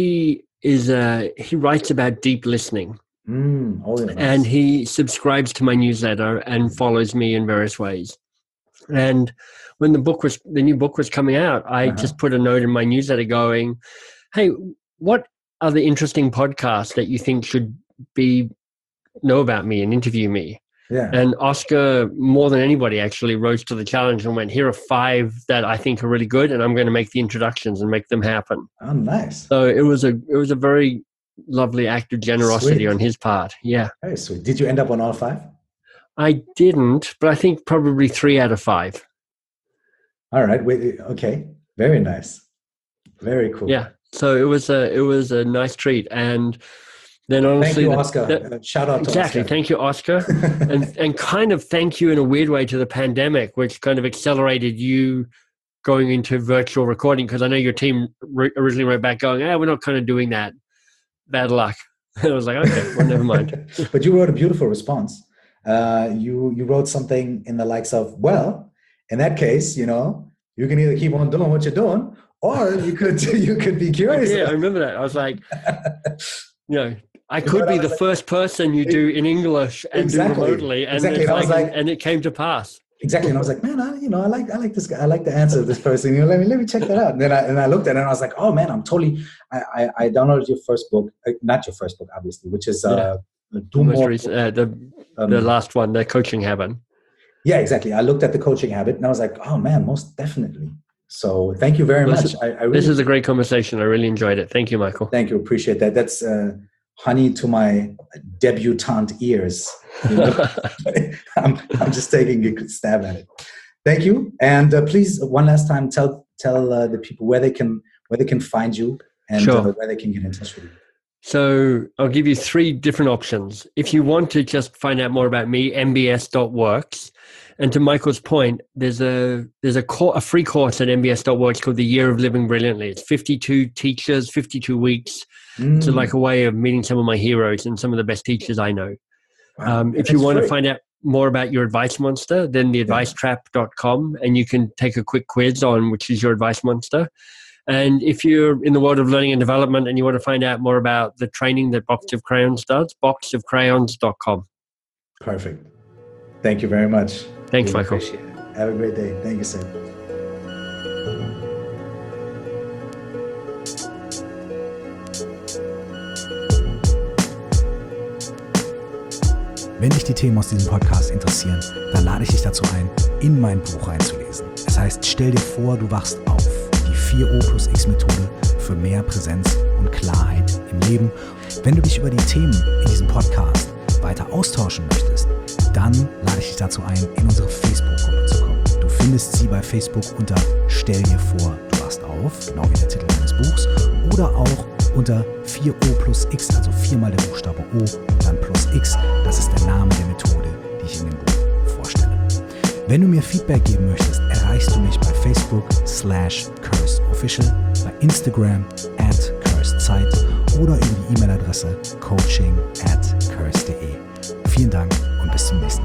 writes about deep listening.
Nice.
And he subscribes to my newsletter and follows me in various ways. And when the new book was coming out, I just put a note in my newsletter going, hey, what are the interesting podcasts that you think should know about me and interview me?
Yeah.
And Oscar, more than anybody, actually rose to the challenge and went, here are 5 that I think are really good, and I'm going to make the introductions and make them happen.
Oh, nice.
So it was a very lovely act of generosity on his part. Yeah.
Very sweet. Did you end up on all 5?
I didn't, but I think probably 3 out of 5.
All right. Okay. Very nice. Very cool.
Yeah. So it was a nice treat. And then honestly,
thank you, Oscar. Shout out to
Oscar. Thank you, Oscar. and kind of thank you in a weird way to the pandemic, which kind of accelerated you going into virtual recording, because I know your team originally wrote back going, we're not kind of doing that. Bad luck. And I was like, okay, well, never mind.
But you wrote a beautiful response. You wrote something in the likes of, well, in that case, you can either keep on doing what you're doing, or you could be curious.
Yeah, I remember that. I was like, I could be the first person you do in English and do remotely, and and it came to pass.
Exactly, and I was like, man, I like this guy. I like the answer of this person. Let me check that out. And then I looked at it and I was like, oh man, I downloaded your first book, not your first book, obviously, which is the
last one, The Coaching Habit.
Yeah, exactly. I looked at The Coaching Habit and I was like, oh man, most definitely. So thank you very much.
This is a great conversation. I really enjoyed it. Thank you, Michael.
Thank you. Appreciate that. That's honey to my debutante ears. I'm just taking a good stab at it. Thank you. And please, one last time, tell the people where they can find you and where they can get in touch with you.
So I'll give you 3 different options. If you want to just find out more about me, mbs.works. And to Michael's point, there's a free course at mbs.works called The Year of Living Brilliantly. It's 52 teachers, 52 weeks. It's like a way of meeting some of my heroes and some of the best teachers I know.
Wow,
if you want to find out more about your advice monster, then theadvicetrap.com, and you can take a quick quiz on which is your advice monster. And if you're in the world of learning and development and you want to find out more about the training that Box of Crayons does, boxofcrayons.com.
Perfect. Thank you very much.
Thanks, Michael.
Appreciate it. Have a great day. Thank you, sir.
Wenn dich die Themen aus diesem Podcast interessieren, dann lade ich dich dazu ein, in mein Buch reinzulesen. Es heißt, stell dir vor, du wachst auf. Die 4O+X-Methode für mehr Präsenz und Klarheit im Leben. Wenn du dich über die Themen in diesem Podcast weiter austauschen möchtest, dann lade ich dich dazu ein, in unsere Facebook-Gruppe zu kommen. Du findest sie bei Facebook unter Stell dir vor, du wachst auf, genau wie der Titel meines Buchs, oder auch unter 4O+X, also 4 mal der Buchstabe O und dann plus X. Das ist der Name der Methode, die ich in dem Buch vorstelle. Wenn du mir Feedback geben möchtest, erreichst du mich bei Facebook/CursedOfficial, bei Instagram @CursedZeit oder über die E-Mail-Adresse coaching@curse.de. Vielen Dank und bis zum nächsten Mal.